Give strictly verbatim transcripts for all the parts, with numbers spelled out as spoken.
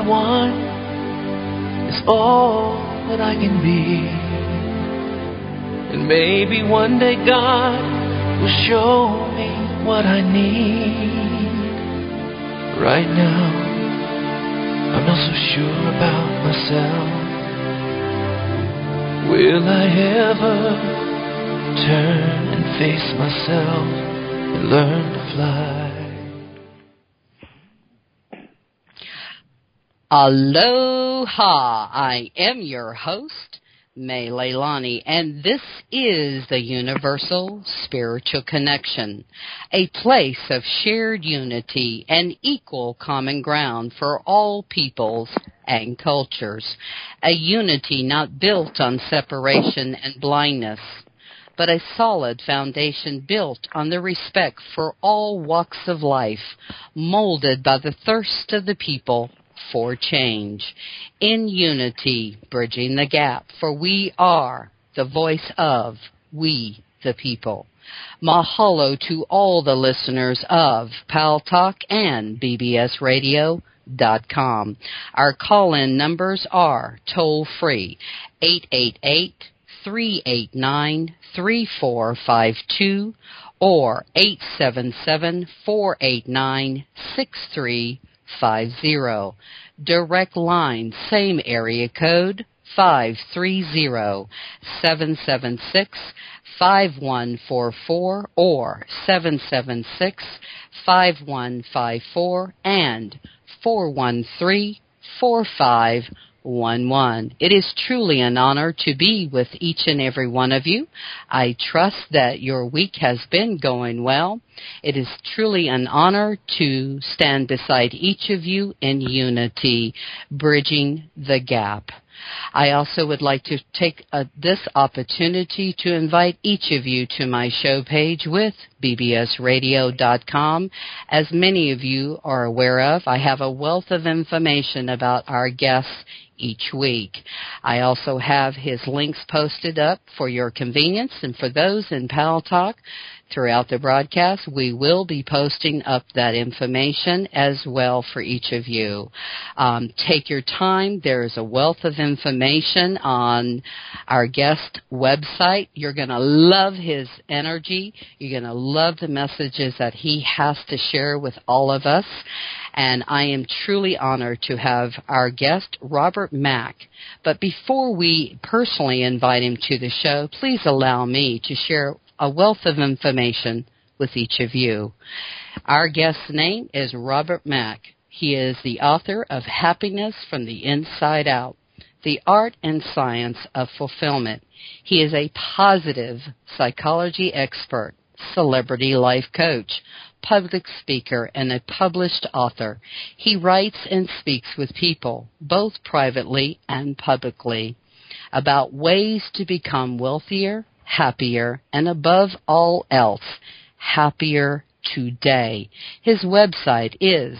one is all that I can be. And maybe one day God will show me what I need. Right now, I'm not so sure about myself. Will I ever turn and face myself and learn to fly? Aloha, I am your host, May Leilani, and this is the Universal Spiritual Connection, a place of shared unity and equal common ground for all peoples and cultures, a unity not built on separation and blindness, but a solid foundation built on the respect for all walks of life, molded by the thirst of the people for change. In unity, bridging the gap, for we are the voice of we the people. Mahalo to all the listeners of Pal Talk and B B S Radio dot com. Our call-in numbers are toll-free eight eight eight, three eight nine, three four five two or eight seven seven, four eight nine, six three five zero. Direct line, same area code, five three zero, seven seven six, five one four four or seven seven six, five one five four and four one three, four five one one. It is truly an honor to be with each and every one of you. I trust that your week has been going well. It is truly an honor to stand beside each of you in unity, bridging the gap. I also would like to take uh, this opportunity to invite each of you to my show page with B B S Radio dot com. As many of you are aware of, I have a wealth of information about our guests each week. I also have his links posted up for your convenience, and for those in Pal Talk, throughout the broadcast, we will be posting up that information as well for each of you. Um, take your time. There is a wealth of information on our guest website. You're going to love his energy. You're going to love the messages that he has to share with all of us. And I am truly honored to have our guest, Robert Mack. But before we personally invite him to the show, please allow me to share a wealth of information with each of you. Our guest's name is Robert Mack. He is the author of Happiness from the Inside Out, The Art and Science of Fulfillment. He is a positive psychology expert, celebrity life coach, public speaker, and a published author. He writes and speaks with people, both privately and publicly, about ways to become wealthier, happier, and above all else, happier today. His website is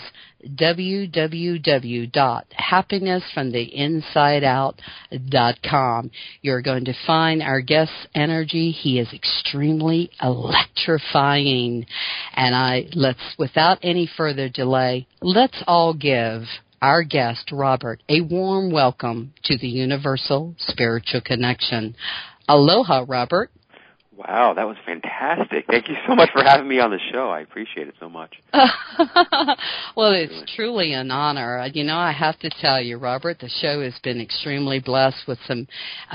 w w w dot happiness from the inside out dot com. You're going to find our guest's energy. He is extremely electrifying. And I let's, without any further delay, let's all give our guest, Robert, a warm welcome to the Universal Spiritual Connection. Aloha, Robert. Wow, that was fantastic. Thank you so much for having me on the show. I appreciate it so much. Well, it's truly an honor. You know, I have to tell you, Robert, the show has been extremely blessed with some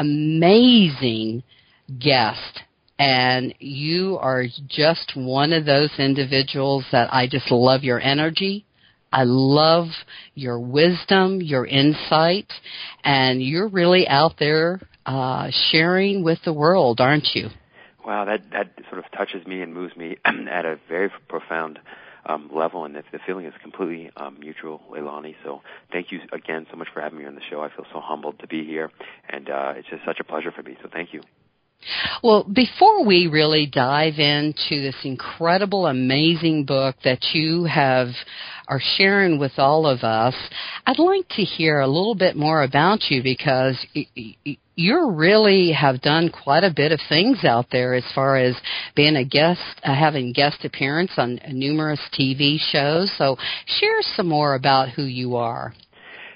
amazing guests. And you are just one of those individuals that I just love your energy. I love your wisdom, your insight, and you're really out there uh, sharing with the world, aren't you? Wow, that that sort of touches me and moves me at a very profound um, level, and the, the feeling is completely um, mutual, Leilani. So thank you again so much for having me on the show. I feel so humbled to be here, and uh, it's just such a pleasure for me, so thank you. Well, before we really dive into this incredible, amazing book that you have are sharing with all of us, I'd like to hear a little bit more about you, because you really have done quite a bit of things out there as far as being a guest, uh, having guest appearance on numerous T V shows. So share some more about who you are.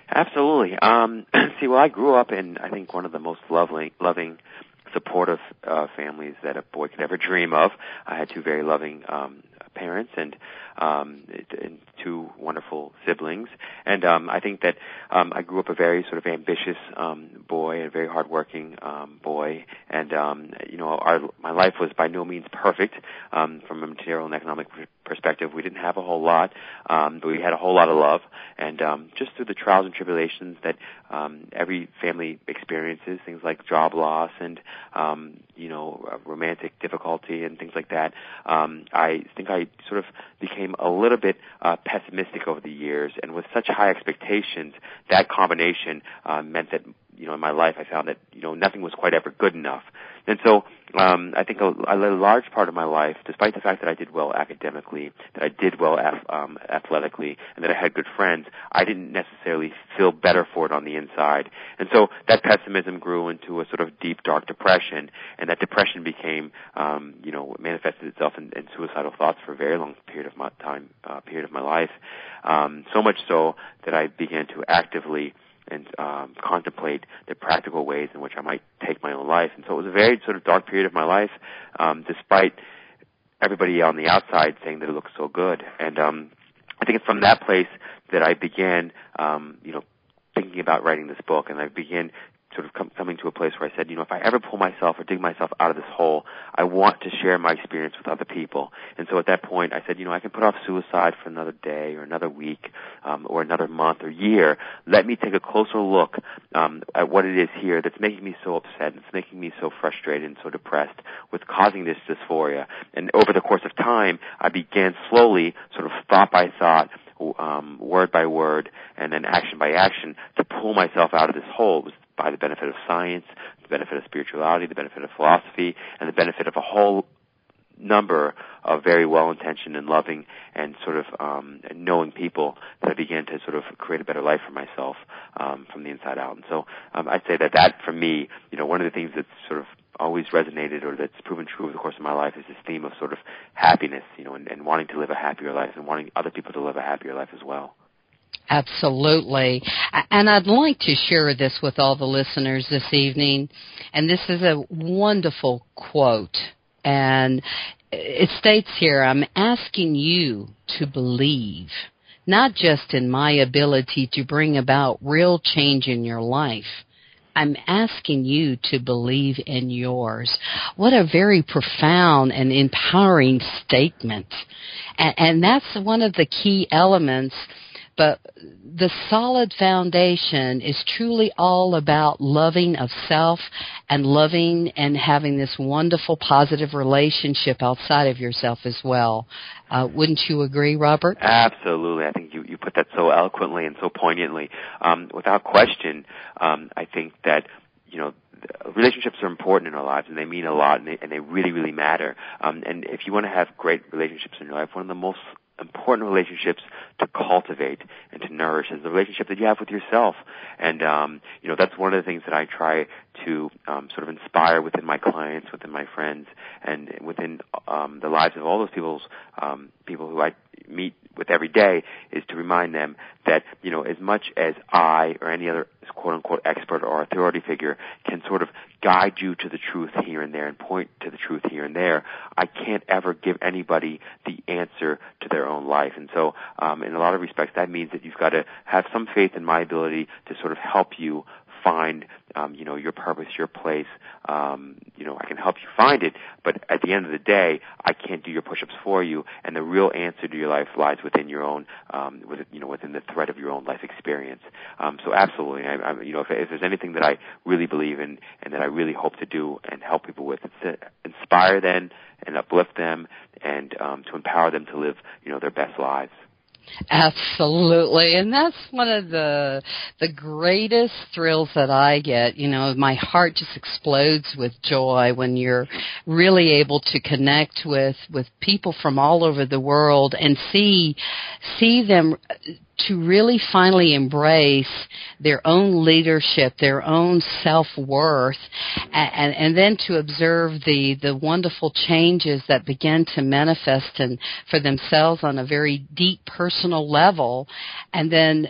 Absolutely. Um, see, well, I grew up in, I think, one of the most loving, loving, supportive uh, families that a boy could ever dream of. I had two very loving um, parents and, um, and two wonderful siblings. And um, I think that um, I grew up a very sort of ambitious um, boy, a very hardworking um, boy. And, um, you know, our, my life was by no means perfect um, from a material and economic perspective. We didn't have a whole lot, um, but we had a whole lot of love. And um, just through the trials and tribulations that um, every family experiences, things like job loss and, um, you know, uh, romantic difficulty and things like that, um, I think I sort of became a little bit uh, pessimistic over the years. And with such high expectations, that combination uh, meant that, you know, in my life I found that, you know, nothing was quite ever good enough. And so um, I think a, a large part of my life, despite the fact that I did well academically, that I did well af- um, athletically, and that I had good friends, I didn't necessarily feel better for it on the inside. And so that pessimism grew into a sort of deep, dark depression, and that depression became, um, you know, manifested itself in, in suicidal thoughts for a very long period of my time, uh, period of my life. Um, so much so that I began to actively and um, contemplate the practical ways in which I might take my own life. And so it was a very sort of dark period of my life, um, despite everybody on the outside saying that it looked so good. And um, I think it's from that place that I began, um, you know, thinking about writing this book, and I began sort of com- coming to a place where I said, you know, if I ever pull myself or dig myself out of this hole, I want to share my experience with other people. And so at that point, I said, you know, I can put off suicide for another day or another week um, or another month or year. Let me take a closer look um, at what it is here that's making me so upset, that's making me so frustrated and so depressed, what's causing this dysphoria. And over the course of time, I began slowly, sort of thought by thought, um, word by word, and then action by action, to pull myself out of this hole. It was by the benefit of science, the benefit of spirituality, the benefit of philosophy, and the benefit of a whole number of very well-intentioned and loving and sort of um, knowing people, that I began to sort of create a better life for myself um, from the inside out. And so um, I'd say that that, for me, you know, one of the things that's sort of always resonated or that's proven true over the course of my life is this theme of sort of happiness, you know, and, and wanting to live a happier life and wanting other people to live a happier life as well. Absolutely. And I'd like to share this with all the listeners this evening. And this is a wonderful quote. And it states here, I'm asking you to believe, not just in my ability to bring about real change in your life. I'm asking you to believe in yours. What a very profound and empowering statement. And, and that's one of the key elements. But the solid foundation is truly all about loving of self and loving and having this wonderful positive relationship outside of yourself as well. Uh, wouldn't you agree, Robert? Absolutely. I think you, you put that so eloquently and so poignantly. Um, without question, um, I think that, you know, relationships are important in our lives, and they mean a lot, and they, and they really, really matter. Um, and if you want to have great relationships in your life, one of the most important relationships to cultivate and to nourish is the relationship that you have with yourself. And, um, you know, that's one of the things that I try to um, sort of inspire within my clients, within my friends, and within um, the lives of all those people's, um, people who I meet with every day, is to remind them that, you know, as much as I or any other quote-unquote expert or authority figure can sort of guide you to the truth here and there and point to the truth here and there, I can't ever give anybody the answer to their own life. And so um, in a lot of respects, that means that you've got to have some faith in my ability to sort of help you find, um, you know, your purpose, your place. Um, you know, I can help you find it, but at the end of the day, I can't do your push-ups for you. And the real answer to your life lies within your own, um, with, you know, within the thread of your own life experience. Um, so absolutely, I, I, you know, if, if there's anything that I really believe in and that I really hope to do and help people with, it's to inspire them and uplift them and um, to empower them to live, you know, their best lives. Absolutely, and that's one of the the greatest thrills that I get. You know, my heart just explodes with joy when you're really able to connect with, with people from all over the world and see see them to really finally embrace their own leadership, their own self-worth, and, and then to observe the, the wonderful changes that begin to manifest and for themselves on a very deep personal level, and then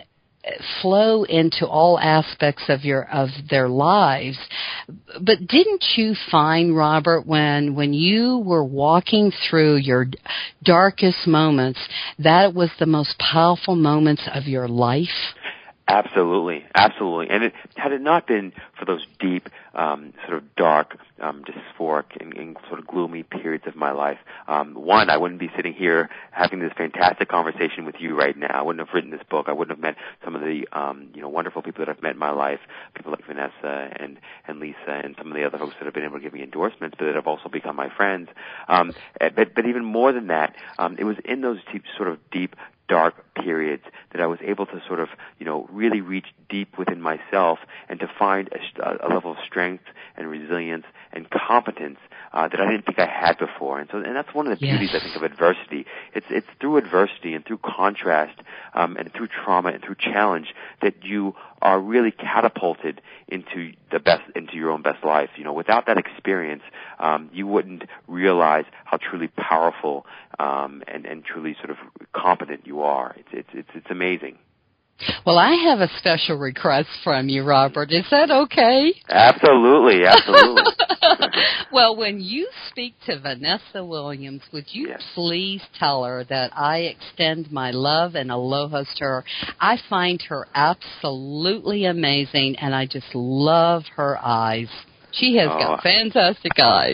flow into all aspects of your of their lives. But didn't you find, Robert, when when you were walking through your darkest moments, that it was the most powerful moments of your life? Absolutely, absolutely. And it, had it not been for those deep, um, sort of dark, um, dysphoric and, and sort of gloomy periods of my life, um, one, I wouldn't be sitting here having this fantastic conversation with you right now. I wouldn't have written this book. I wouldn't have met some of the, um, you know, wonderful people that I've met in my life, people like Vanessa and, and Lisa and some of the other folks that have been able to give me endorsements, but that have also become my friends. Um, but, but even more than that, um, it was in those deep, sort of deep, dark periods that I was able to sort of, you know, really reach deep within myself and to find a, a level of strength and resilience and competence uh, that I didn't think I had before. And so, and that's one of the yes. beauties, I think, of adversity. It's it's through adversity and through contrast um, and through trauma and through challenge that you are really catapulted into the best, into your own best life. You know, without that experience, um, you wouldn't realize how truly powerful um, and, and truly sort of competent you are. It's it's it's, it's amazing. Well, I have a special request from you, Robert. Is that okay? Absolutely, absolutely. Well, when you speak to Vanessa Williams, would you yes. please tell her that I extend my love and aloha to her? I find her absolutely amazing, and I just love her eyes. She has oh. got fantastic eyes.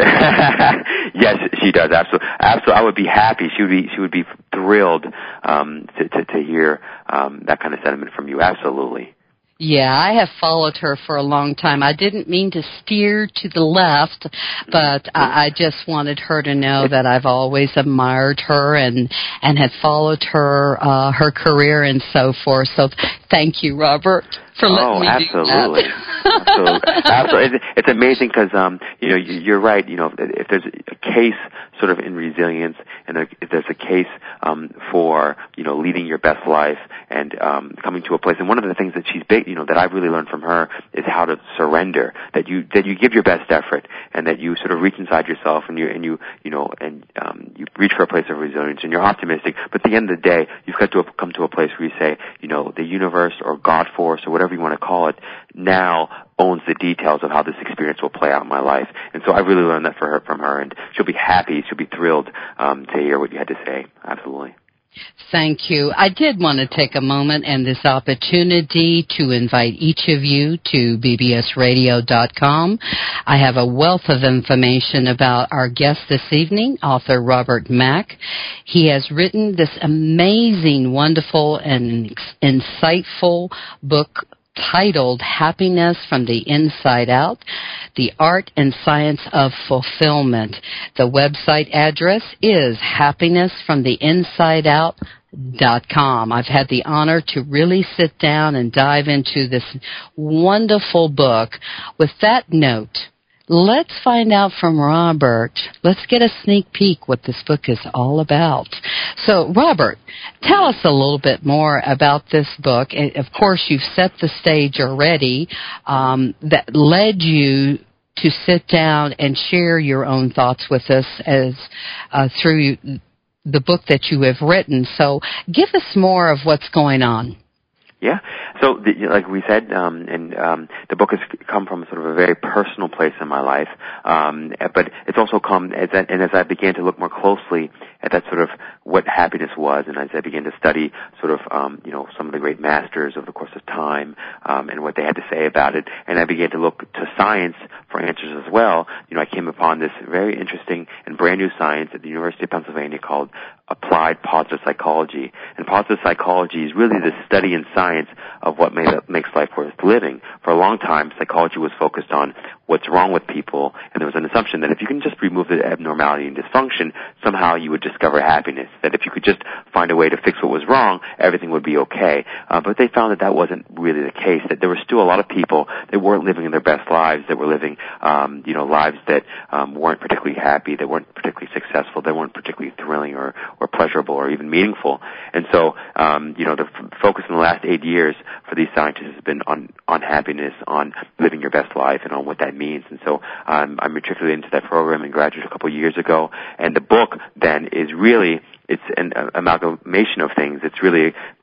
Yes, she does. Absolutely, absolutely. I would be happy. She would be. She would be thrilled um, to, to to hear um, that kind of sentiment from you. Absolutely. Yeah, I have followed her for a long time. I didn't mean to steer to the left, but mm-hmm. I, I just wanted her to know that I've always admired her and and had followed her uh, her career and so forth. So thank you, Robert, for letting oh, me absolutely. do that. absolutely, absolutely. It's amazing because um, you know you're right. You know, if there's a case sort of in resilience, and if there's a case um, for you know leading your best life and um, coming to a place. And one of the things that she's big, you know, that I've really learned from her is how to surrender. That you that you give your best effort, and that you sort of reach inside yourself, and you and you you know and um, you reach for a place of resilience, and you're optimistic. But at the end of the day, you've got to come to a place where you say, you know, the universe or God force or whatever you want to call it now owns the details of how this experience will play out in my life. And so I really learned that for her, from her, and she'll be happy, she'll be thrilled um, to hear what you had to say. Absolutely. Thank you. I did want to take a moment and this opportunity to invite each of you to b b s radio dot com. I have a wealth of information about our guest this evening, author Robert Mack. He has written this amazing, wonderful, and insightful book titled Happiness from the Inside Out, The Art and Science of Fulfillment. The website address is happiness from the inside out dot com. I've had the honor to really sit down and dive into this wonderful book. With that note, let's find out from Robert. Let's get a sneak peek what this book is all about. So, Robert, tell us a little bit more about this book. And of course, you've set the stage already um, that led you to sit down and share your own thoughts with us as uh, through the book that you have written. So, give us more of what's going on. Yeah. So, the, like we said, um, and um, the book has come from sort of a very personal place in my life, um, but it's also come as that, and as I began to look more closely at that sort of what happiness was, and as I began to study sort of, um, you know, some of the great masters over the course of time, um, and what they had to say about it, and I began to look to science for answers as well. You know, I came upon this very interesting and brand new science at the University of Pennsylvania called applied positive psychology. And positive psychology is really the study and science of what makes life worth living. For a long time, psychology was focused on what's wrong with people, and there was an assumption that if you can just remove the abnormality and dysfunction, somehow you would discover happiness, that if you could just find a way to fix what was wrong, everything would be okay. Uh, but they found that that wasn't really the case, that there were still a lot of people that weren't living their best lives, that were living, um, you know, lives that um, weren't particularly happy, that weren't particularly successful, that weren't particularly thrilling or, or pleasurable or even meaningful. And so, um, you know, the f- focus in the last eight years for these scientists has been on, on happiness, on living your best life, and on what that means. And so um, I matriculated into that program and graduated a couple of years ago. And the book then is really, it's an amalgamation of things. It's really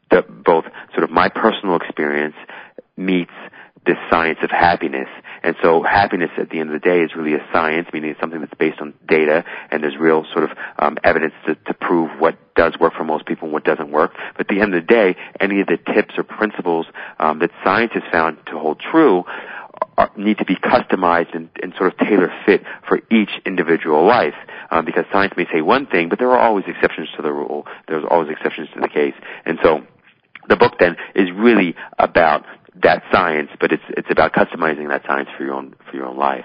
the, both sort of my personal experience meets this science of happiness. And so happiness at the end of the day is really a science, meaning it's something that's based on data, and there's real sort of um, evidence to, to prove what does work for most people and what doesn't work. But at the end of the day, any of the tips or principles um, that science has found to hold true are, need to be customized and, and sort of tailor fit for each individual life. Um, because science may say one thing, but there are always exceptions to the rule. There's always exceptions to the case. And so the book then is really about that science, but it's it's about customizing that science for your own for your own life.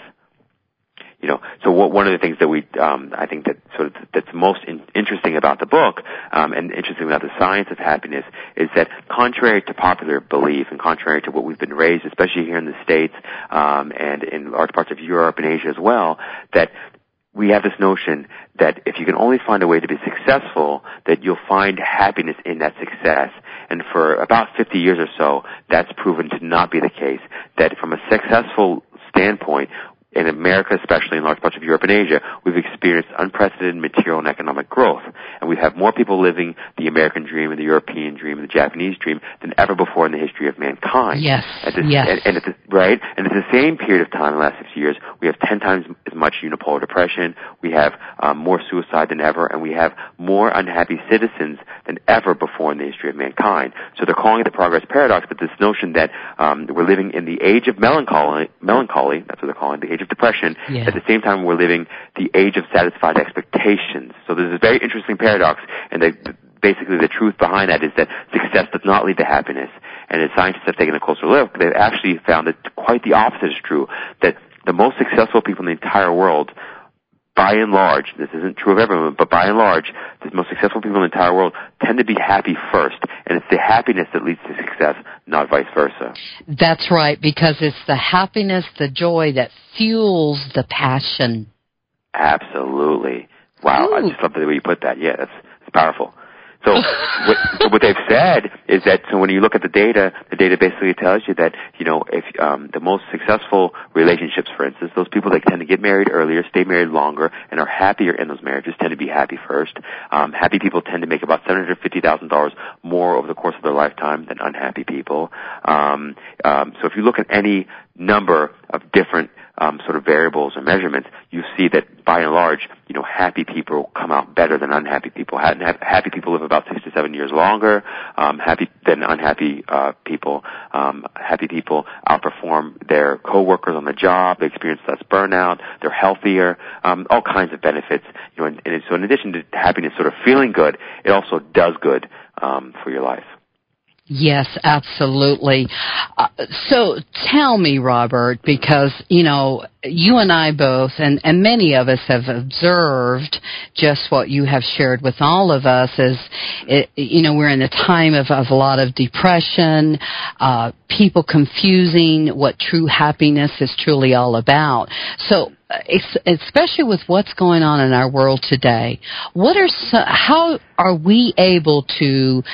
You know, so what, one of the things that we um, I think that sort of that's most in, interesting about the book um, and interesting about the science of happiness is that contrary to popular belief and contrary to what we've been raised, especially here in the States um, and in large parts of Europe and Asia as well, that we have this notion that if you can only find a way to be successful, that you'll find happiness in that success. And for about fifty years or so, that's proven to not be the case. That from a successful standpoint, in America, especially in large parts of Europe and Asia, we've experienced unprecedented material and economic growth. And we have more people living the American dream and the European dream and the Japanese dream than ever before in the history of mankind. Yes, at this, yes. And, and at this, right? And at the same period of time, in the last fifty years, we have ten times as much unipolar depression, we have um, more suicide than ever, and we have more unhappy citizens than ever before in the history of mankind. So they're calling it the progress paradox, but this notion that um, we're living in the age of melancholy, melancholy, that's what they're calling it, the age of depression. Yeah. At the same time, we're living the age of satisfied expectations. So there's a very interesting paradox, and the, basically the truth behind that is that success does not lead to happiness. And as scientists have taken a closer look, they've actually found that quite the opposite is true, that the most successful people in the entire world, by and large, this isn't true of everyone, but by and large, the most successful people in the entire world tend to be happy first. And it's the happiness that leads to success, not vice versa. That's right, because it's the happiness, the joy that fuels the passion. Absolutely. Wow, Ooh. I just love the way you put that. Yeah, that's, that's powerful. So what, so what they've said is that so when you look at the data, the data basically tells you that, you know, if um, the most successful relationships, for instance, those people that tend to get married earlier, stay married longer, and are happier in those marriages tend to be happy first. Um, happy people tend to make about seven hundred fifty thousand dollars more over the course of their lifetime than unhappy people. Um, um, so if you look at any number of different Um, sort of variables or measurements, you see that by and large, you know, happy people come out better than unhappy people. Happy people live about six to seven years longer um, happy than unhappy uh, people. Um, happy people outperform their coworkers on the job. They experience less burnout. They're healthier. Um, all kinds of benefits. You know, and, and so in addition to happiness sort of feeling good, it also does good um, for your life. Yes, absolutely. Uh, so tell me, Robert, because, you know, you and I both, and, and many of us have observed just what you have shared with all of us is, it, you know, we're in a time of, of a lot of depression, uh, people confusing what true happiness is truly all about. So, especially with what's going on in our world today, what are so, how are we able to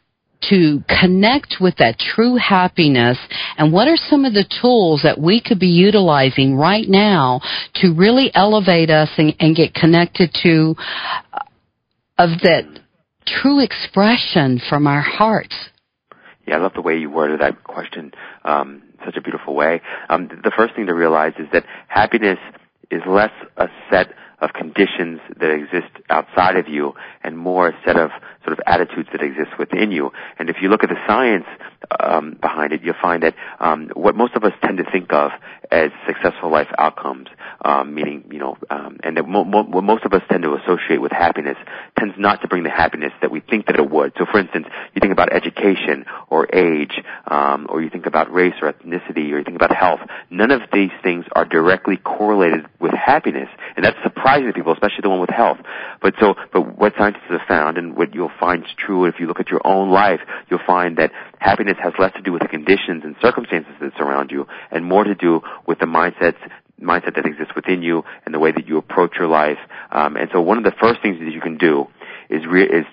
to connect with that true happiness, and what are some of the tools that we could be utilizing right now to really elevate us and, and get connected to uh, of that true expression from our hearts? Yeah, I love the way you worded that question um, in such a beautiful way. Um, the first thing to realize is that happiness is less a set of conditions that exist outside of you and more a set of sort of attitudes that exist within you. And if you look at the science um, behind it, you'll find that um, what most of us tend to think of as successful life outcomes, um, meaning, you know, um, and that mo- mo- what most of us tend to associate with happiness tends not to bring the happiness that we think that it would. So, for instance, you think about education or age, um, or you think about race or ethnicity, or you think about health. None of these things are directly correlated with happiness, and that's surprising to people, especially the one with health. But so, but what scientists have found, and what you'll find is true if you look at your own life, you'll find that happiness has less to do with the conditions and circumstances that surround you, and more to do with the mindsets mindset that exists within you and the way that you approach your life. Um, and so one of the first things that you can do is re- is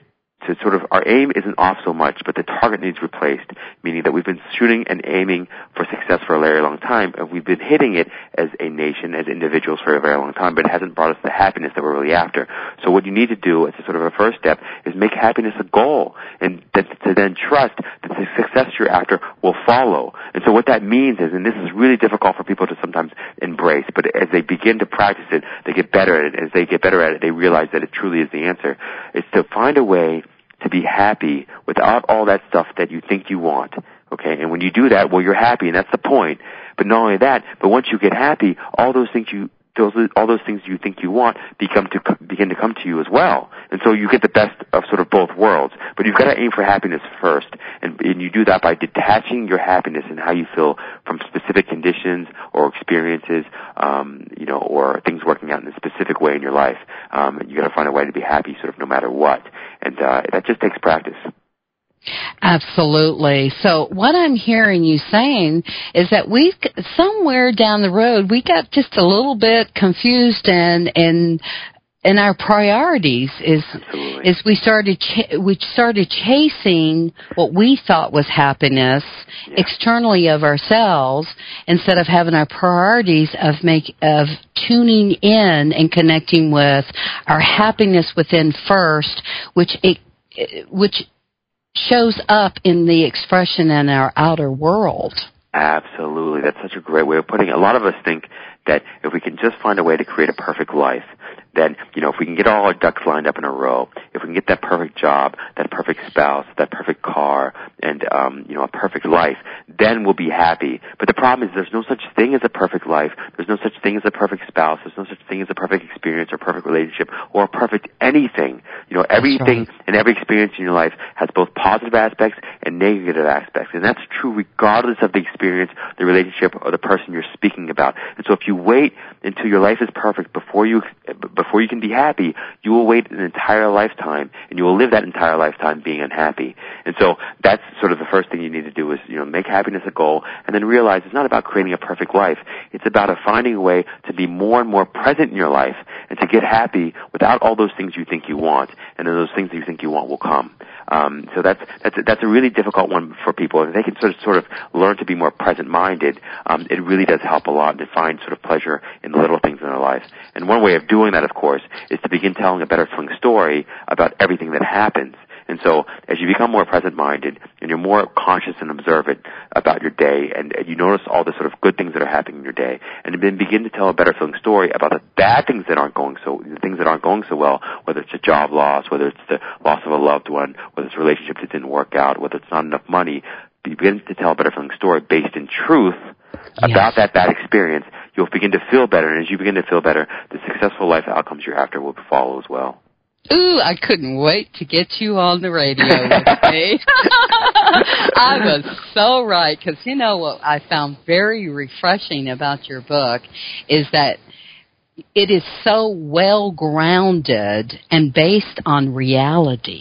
to sort of, our aim isn't off so much, but the target needs replaced, meaning that we've been shooting and aiming for success for a very long time, and we've been hitting it as a nation, as individuals for a very long time, but it hasn't brought us the happiness that we're really after. So what you need to do as a sort of a first step is make happiness a goal, and that, to then trust that the success you're after will follow. And so what that means is, and this is really difficult for people to sometimes embrace, but as they begin to practice it, they get better at it. As they get better at it, they realize that it truly is the answer. It's to find a way to be happy without all that stuff that you think you want. Okay, and when you do that, well, you're happy, and that's the point. But not only that, but once you get happy, all those things you those all those things you think you want become to begin to come to you as well. And so you get the best of sort of both worlds. But you've got to aim for happiness first, and, and you do that by detaching your happiness and how you feel from specific conditions or experiences, um, you know, or things working out in a specific way in your life. Um, you got to find a way to be happy, sort of no matter what, and uh, that just takes practice. Absolutely. So what I'm hearing you saying is that we somewhere down the road we got just a little bit confused and and and our priorities is Absolutely. is we started ch- we started chasing what we thought was happiness yeah. externally of ourselves instead of having our priorities of make of tuning in and connecting with our happiness within first, which it which shows up in the expression in our outer world. Absolutely. That's such a great way of putting it. A lot of us think that if we can just find a way to create a perfect life, then, you know, if we can get all our ducks lined up in a row, if we can get that perfect job, that perfect spouse, that perfect car, and, um, you know, a perfect life, then we'll be happy. But the problem is there's no such thing as a perfect life. There's no such thing as a perfect spouse. There's no such thing as a perfect experience or perfect relationship or a perfect anything. You know, everything right. and every experience in your life has both positive aspects and negative aspects. And that's true regardless of the experience, the relationship, or the person you're speaking about. And so if you wait until your life is perfect before you before you can be happy, you will wait an entire lifetime, and you will live that entire lifetime being unhappy. And so that's sort of the first thing you need to do is, you know, make happiness a goal, and then realize it's not about creating a perfect life. It's about a finding a way to be more and more present in your life and to get happy without all those things you think you want, and then those things that you think you want will come. Um, so that's that's a, that's a really difficult one for people. If they can sort of sort of learn to be more present-minded, um, it really does help a lot to find sort of pleasure in the little things in their life. And one way of doing that, of course, is to begin telling a better feeling story about everything that happens. And so as you become more present-minded and you're more conscious and observant about your day, and, and you notice all the sort of good things that are happening in your day, and then begin to tell a better feeling story about the bad things that aren't going so, the things that aren't going so well, whether it's a job loss, whether it's the loss of a loved one, whether it's a relationship that didn't work out, whether it's not enough money, begin to tell a better feeling story based in truth yes. about that bad experience. You'll begin to feel better, and as you begin to feel better, the successful life outcomes you're after will follow as well. Ooh, I couldn't wait to get you on the radio with me. I was so right, because you know what I found very refreshing about your book is that it is so well-grounded and based on reality.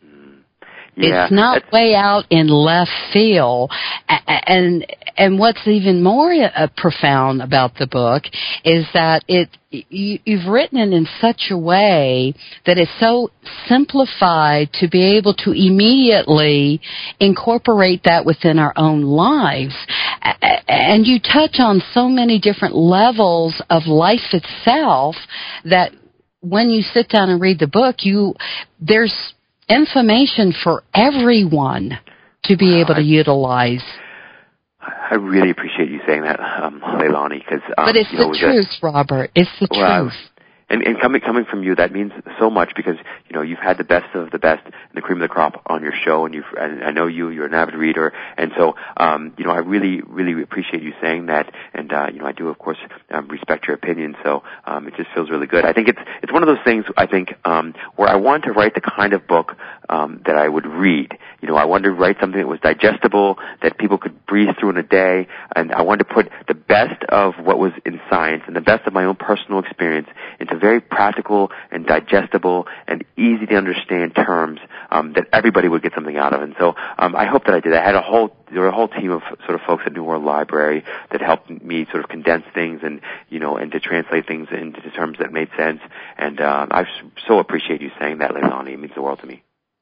Yeah, it's not way out in left field. And and what's even more uh, profound about the book is that it you, you've written it in such a way that it's so simplified to be able to immediately incorporate that within our own lives. And you touch on so many different levels of life itself that when you sit down and read the book, you there's information for everyone to be wow, able to I, utilize. I really appreciate you saying that, um, Leilani, because um, but it's you know, the truth, that, Robert. It's the well, truth. And, and coming coming from you, that means so much because you know you've had the best of the best and the cream of the crop on your show, and you've and I know you. You're an avid reader, and so um, you know I really really appreciate you saying that, and uh, you know I do of course um, respect your opinion. So um, it just feels really good. I think it's it's one of those things I think um, where I want to write the kind of book um, that I would read. You know I wanted to write something that was digestible, that people could breeze through in a day, and I wanted to put the best of what was in science and the best of my own personal experience into very practical and digestible and easy to understand terms um, that everybody would get something out of. And so um, I hope that I did. I had a whole there were a whole team of sort of folks at New World Library that helped me sort of condense things and you know and to translate things into terms that made sense. And uh, I so appreciate you saying that, Leilani. It means the world to me.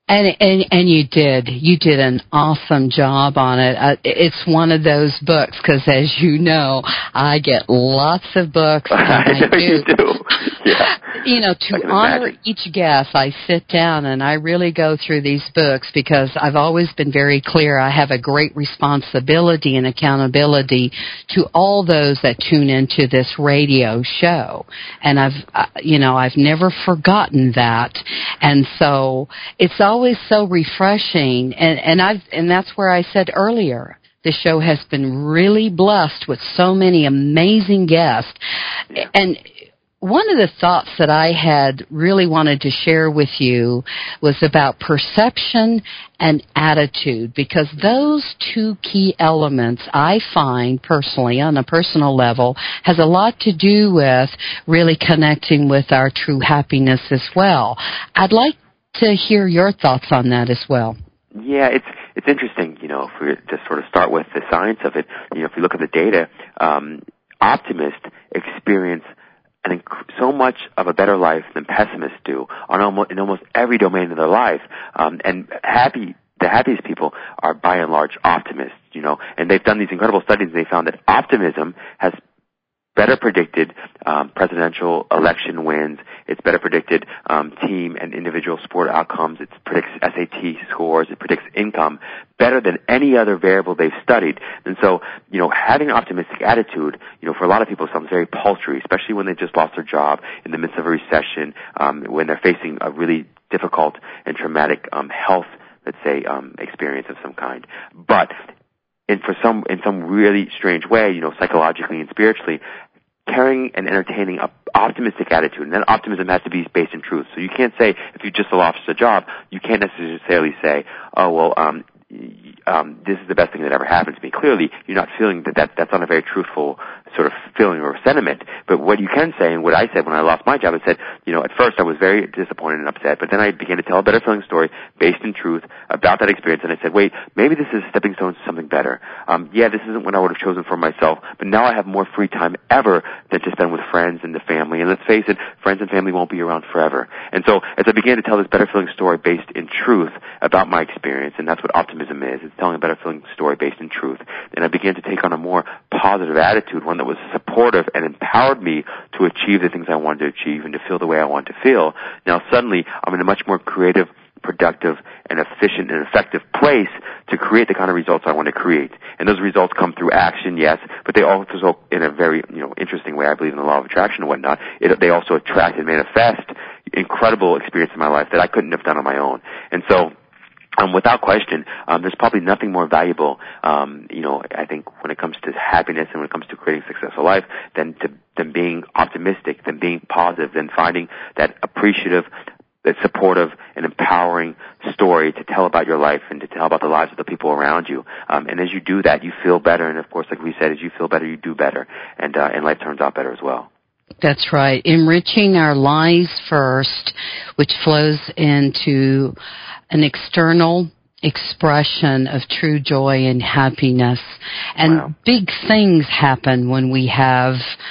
And, and and you did. You did an awesome job on it. Uh, it's one of those books because, as you know, I get lots of books. And I, I do. You do. Yeah. You know, to honor imagine. each guest, I sit down and I really go through these books because I've always been very clear. I have a great responsibility and accountability to all those that tune into this radio show. And I've, uh, you know, I've never forgotten that. And so it's always always so refreshing, and and I've and that's where I said earlier, the show has been really blessed with so many amazing guests. Yeah. And one of the thoughts that I had really wanted to share with you was about perception and attitude, because those two key elements I find personally on a personal level has a lot to do with really connecting with our true happiness as well. I'd like to hear your thoughts on that as well. Yeah, it's it's interesting, you know, if we just sort of start with the science of it, you know, if you look at the data, um, optimists experience an inc- so much of a better life than pessimists do on almost, in almost every domain of their life. Um, and happy, the happiest people are by and large optimists, you know, and they've done these incredible studies and they found that optimism has better predicted um, presidential election wins. It's better predicted um, team and individual sport outcomes. It predicts S A T scores. It predicts income better than any other variable they've studied. And so, you know, having an optimistic attitude, you know, for a lot of people sounds very paltry, especially when they just lost their job in the midst of a recession, um, when they're facing a really difficult and traumatic um, health, let's say, um, experience of some kind. But and for some, in some really strange way, you know, psychologically and spiritually, carrying and entertaining an optimistic attitude, and that optimism has to be based in truth. So you can't say, if you just lost a job, you can't necessarily say, oh, well, um, um, this is the best thing that ever happened to me. Clearly, you're not feeling that, that that's not a very truthful sort of feeling or sentiment. But what you can say, and what I said when I lost my job, I said, you know, at first I was very disappointed and upset, but then I began to tell a better feeling story based in truth about that experience, and I said, wait, maybe this is a stepping stone to something better. Um, yeah, this isn't what I would have chosen for myself, but now I have more free time ever than to spend with friends and the family. And let's face it, friends and family won't be around forever. And so as I began to tell this better feeling story based in truth about my experience, and that's what optimism is, it's telling a better feeling story based in truth, and I began to take on a more positive attitude, one that was supportive and empowered me to achieve the things I wanted to achieve and to feel the way I wanted to feel. Now suddenly I'm in a much more creative, productive, and efficient and effective place to create the kind of results I want to create. And those results come through action, yes, but they also, in a very, you know, interesting way, I believe in the law of attraction and whatnot, it, they also attract and manifest incredible experience in my life that I couldn't have done on my own. And so, Um, without question, um, there's probably nothing more valuable, um, you know, I think when it comes to happiness and when it comes to creating a successful life than to, than being optimistic, than being positive, than finding that appreciative, that supportive and empowering story to tell about your life and to tell about the lives of the people around you. Um, and as you do that, you feel better. And of course, like we said, as you feel better, you do better. And, uh, and life turns out better as well. That's right. Enriching our lives first, which flows into an external expression of true joy and happiness. And wow. Big things happen when we have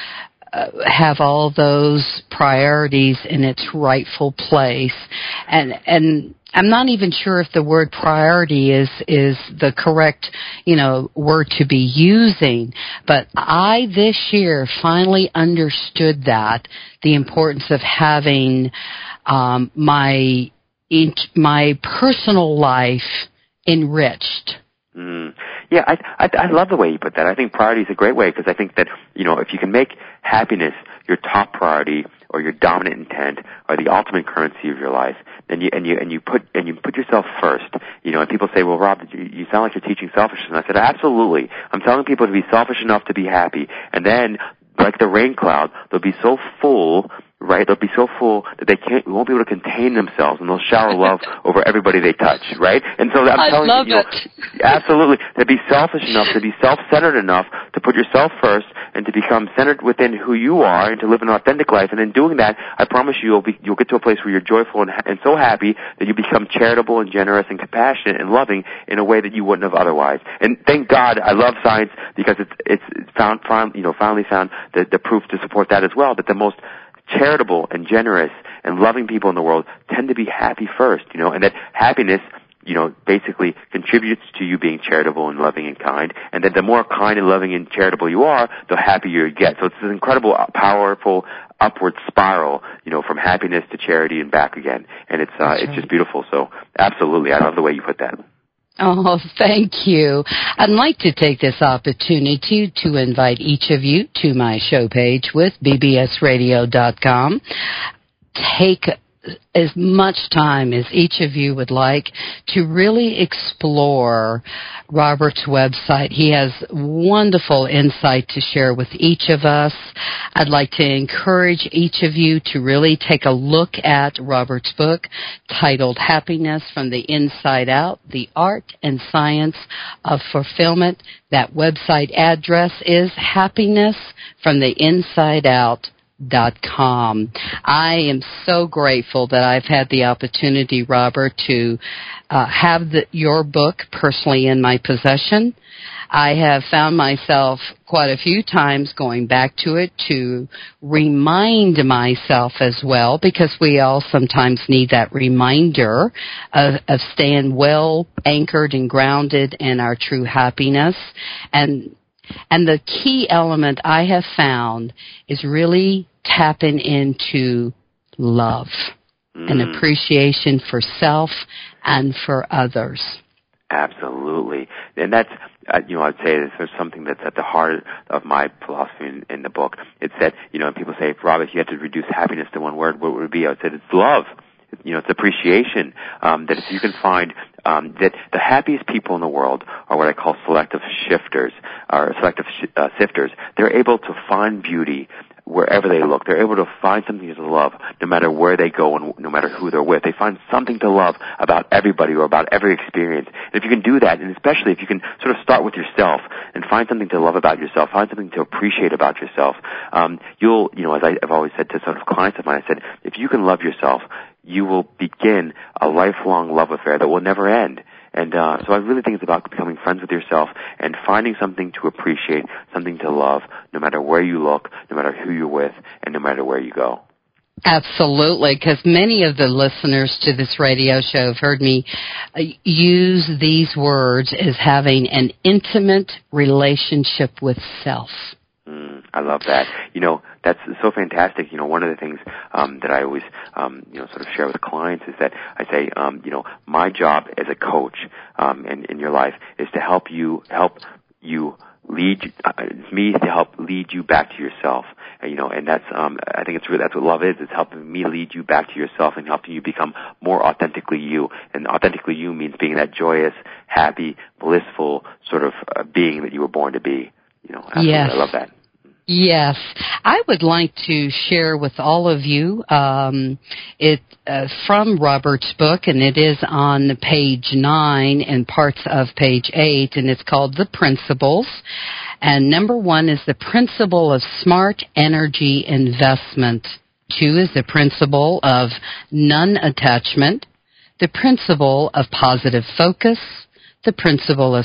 uh, have all those priorities in its rightful place. And and I'm not even sure if the word priority is is the correct, you know, word to be using, but I this year finally understood that, the importance of having um, my in, my personal life enriched. Mm. Yeah, I, I I love the way you put that. I think priority is a great way, because I think that, you know, if you can make happiness your top priority or your dominant intent or the ultimate currency of your life, and you and you and you put and you put yourself first, you know. And people say, "Well, Rob, you, you sound like you're teaching selfishness." And I said, "Absolutely. I'm telling people to be selfish enough to be happy, and then, like the rain cloud, they'll be so full." Right? They'll be so full that they can't, won't be able to contain themselves, and they'll shower love over everybody they touch, right? And so I'm I telling love you, you know, it. absolutely, to be selfish enough, to be self-centered enough, to put yourself first, and to become centered within who you are, and to live an authentic life. And in doing that, I promise you, you'll be, you'll get to a place where you're joyful and, and so happy that you become charitable and generous and compassionate and loving in a way that you wouldn't have otherwise. And thank God, I love science, because it's it's found, found you know, finally found the, the proof to support that as well, that the most charitable and generous and loving people in the world tend to be happy first, you know, and that happiness, you know, basically contributes to you being charitable and loving and kind, and that the more kind and loving and charitable you are, the happier you get. So it's this incredible, powerful upward spiral, you know, from happiness to charity and back again, and it's uh, it's just beautiful. So absolutely, I love the way you put that. Oh, thank you. I'd like to take this opportunity to invite each of you to my show page with b b s radio dot com. Take as much time as each of you would like to really explore Robert's website. He has wonderful insight to share with each of us. I'd like to encourage each of you to really take a look at Robert's book titled Happiness from the Inside Out, The Art and Science of Fulfillment. That website address is happiness from the inside out dot com. I am so grateful that I've had the opportunity, Robert, to uh, have the, your book personally in my possession. I have found myself quite a few times going back to it to remind myself as well, because we all sometimes need that reminder of, of staying well anchored and grounded in our true happiness. And And the key element I have found is really tapping into love mm. and appreciation for self and for others. Absolutely. And that's, uh, you know, I'd say there's something that's at the heart of my philosophy in, in the book. It's that, you know, people say, Rob, if you had to reduce happiness to one word, what would it be? I would say it's love. You know, it's appreciation. Um, that if you can find um, that the happiest people in the world are what I call selective shifters, or selective sh- uh, sifters. They're able to find beauty wherever they look. They're able to find something to love no matter where they go and no matter who they're with. They find something to love about everybody or about every experience. And if you can do that, and especially if you can sort of start with yourself and find something to love about yourself, find something to appreciate about yourself, um, you'll, you know, as I, I've always said to sort of clients of mine, I said, if you can love yourself, you will begin a lifelong love affair that will never end. And uh, so I really think it's about becoming friends with yourself and finding something to appreciate, something to love, no matter where you look, no matter who you're with, and no matter where you go. Absolutely, because many of the listeners to this radio show have heard me use these words as having an intimate relationship with self. Mm, I love that. You know, that's so fantastic. You know, one of the things um, that I always, um, you know, sort of share with clients is that I say, um, you know, my job as a coach um, in, in your life is to help you, help you lead, uh, it's me to help lead you back to yourself. And, you know, and that's, um, I think it's really, that's what love is. It's helping me lead you back to yourself and helping you become more authentically you. And authentically you means being that joyous, happy, blissful sort of uh, being that you were born to be. You know, absolutely. Yes. I love that. Yes. I would like to share with all of you um, it uh, from Robert's book, and it is on page nine and parts of page eight, and it's called The Principles. And number one is the principle of smart energy investment. Two is the principle of non-attachment. The principle of positive focus. The principle of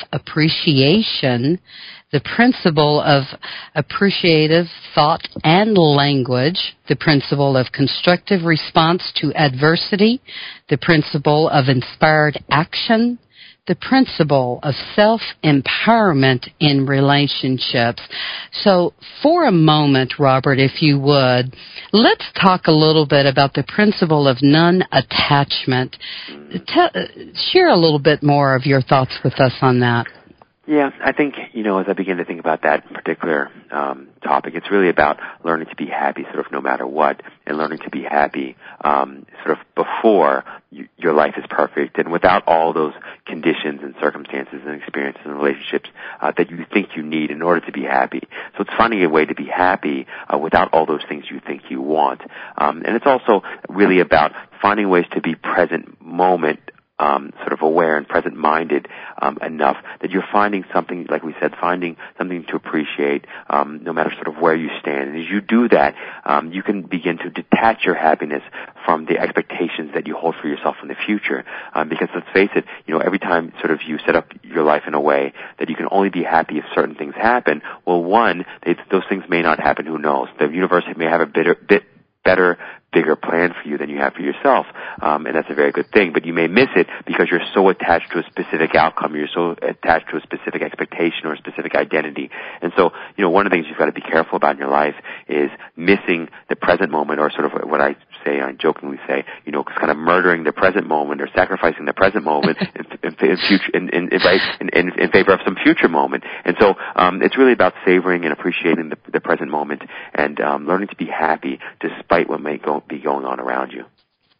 self-appreciation, the principle of appreciative thought and language, the principle of constructive response to adversity, the principle of inspired action, the principle of self-empowerment in relationships. So for a moment, Robert, if you would, let's talk a little bit about the principle of non-attachment. Tell, share a little bit more of your thoughts with us on that. Yeah, I think, you know, as I begin to think about that particular um, topic, it's really about learning to be happy sort of no matter what, and learning to be happy um, sort of before you, your life is perfect and without all those conditions and circumstances and experiences and relationships uh, that you think you need in order to be happy. So it's finding a way to be happy uh, without all those things you think you want. Um, and it's also really about finding ways to be present moment um, sort of aware and present-minded um, enough that you're finding something, like we said, finding something to appreciate, um, no matter sort of where you stand. And as you do that, um, you can begin to detach your happiness from the expectations that you hold for yourself in the future. Um, because let's face it, you know, every time sort of you set up your life in a way that you can only be happy if certain things happen, well, one, they, those things may not happen. Who knows? The universe may have a bitter, bit better, bigger plan for you than you have for yourself, um, and that's a very good thing. But you may miss it because you're so attached to a specific outcome, you're so attached to a specific expectation or a specific identity. And so, you know, one of the things you've got to be careful about in your life is missing the present moment, or sort of what I say, I jokingly say, you know, kind of murdering the present moment or sacrificing the present moment in, in, in future, in, in, in, right, in, in, in favor of some future moment. And so, um, it's really about savoring and appreciating the, the present moment and um, learning to be happy despite what may go, be going on around you.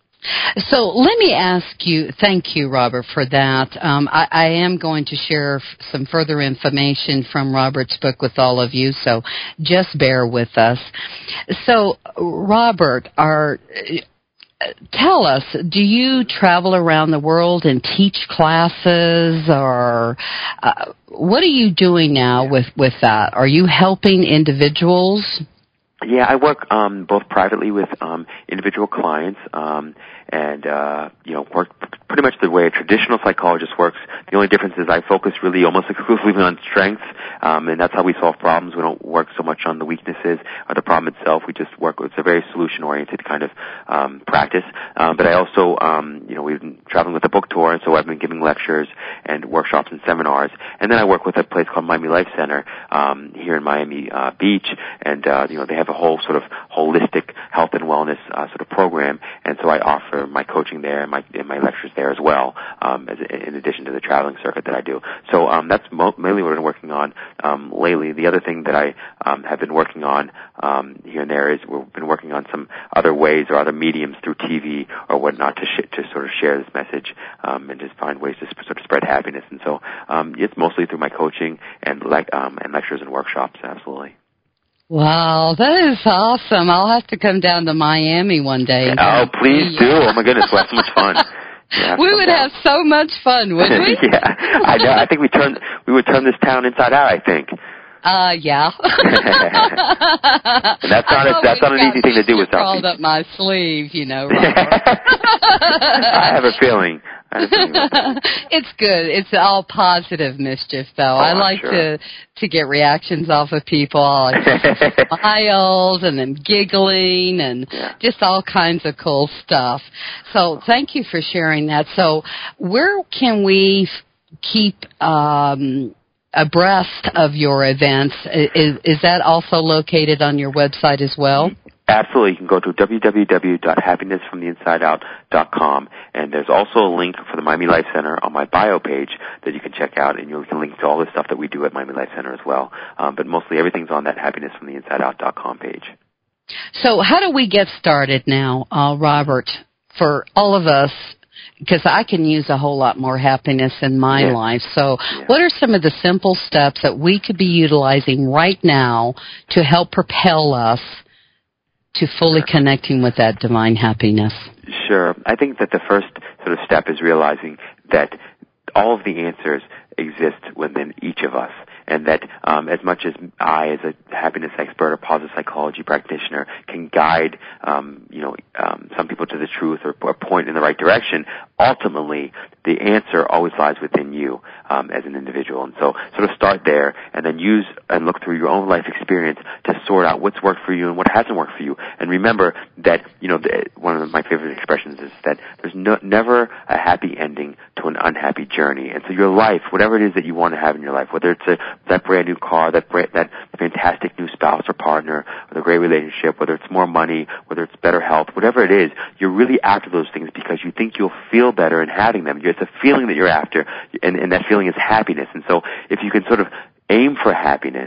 So let me ask you, thank you, Robert, for that. Um, I, I am going to share f- some further information from Robert's book with all of you, so just bear with us. So, Robert, are, uh, tell us, do you travel around the world and teach classes, or uh, what are you doing now with, with that? Are you helping individuals? Yeah, I work um, both privately with um, individual clients um, and, uh, you know, work pretty much the way a traditional psychologist works. The only difference is I focus really almost exclusively on strengths, um, and that's how we solve problems. We don't work so much on the weaknesses or the problem itself. We just work, it's a very solution-oriented kind of um, practice. Um, but I also, um, you know, we've been traveling with a book tour, and so I've been giving lectures and workshops and seminars. And then I work with a place called Miami Life Center um, here in Miami uh, Beach, and, uh, you know, they have a whole sort of holistic health and wellness uh, sort of program, and so I offer my coaching there and my, and my lectures there as well, um, as, in addition to the traveling circuit that I do. So um, that's mo- mainly what I've been working on um, lately. The other thing that I um, have been working on um, here and there is we've been working on some other ways or other mediums through T V or whatnot to sh- to sort of share this message um, and just find ways to sp- sort of spread happiness. And so um, it's mostly through my coaching and le- um, and lectures and workshops. Absolutely. Wow, that is awesome. I'll have to come down to Miami one day. Oh, please do. Oh, my goodness. We'll have so much fun. Yeah, we would down. have so much fun, wouldn't we? Yeah. I know. I think we turn, we would turn this town inside out, I think. Uh, yeah. And that's not, a, that's not an easy thing to do with something. Crawled up my sleeve, you know, Robert. I have a feeling. I have a feeling it's good. It's all positive mischief, though. Oh, I like sure. to to get reactions off of people. I like smiles and them giggling and yeah. just all kinds of cool stuff. So thank you for sharing that. So where can we f- keep um, abreast of your events? Is, is that also located on your website as well? Absolutely. You can go to w w w dot happiness from the inside out dot com, and there's also a link for the Miami Life Center on my bio page that you can check out, and you can link to all the stuff that we do at Miami Life Center as well. Um, but mostly everything's on that happiness from the inside out dot com page. So how do we get started now, uh, Robert, for all of us? Because I can use a whole lot more happiness in my yeah. life. So yeah. what are some of the simple steps that we could be utilizing right now to help propel us to fully sure. connecting with that divine happiness? Sure. I think that the first sort of step is realizing that all of the answers exist within each of us. And that um, as much as I, as a happiness expert or positive psychology practitioner, can guide, um, you know, um, some people to the truth or, or point in the right direction, ultimately the answer always lies within you um, as an individual. And so sort of start there and then use and look through your own life experience to sort out what's worked for you and what hasn't worked for you. And remember that, you know, the, one of my favorite expressions is that there's no, never a happy ending to an unhappy journey. And so your life, whatever it is that you want to have in your life, whether it's a that brand new car, that brand, that fantastic new spouse or partner, or the great relationship, whether it's more money, whether it's better health, whatever it is, you're really after those things because you think you'll feel better in having them. It's a feeling that you're after, and, and that feeling is happiness. And so if you can sort of aim for happiness,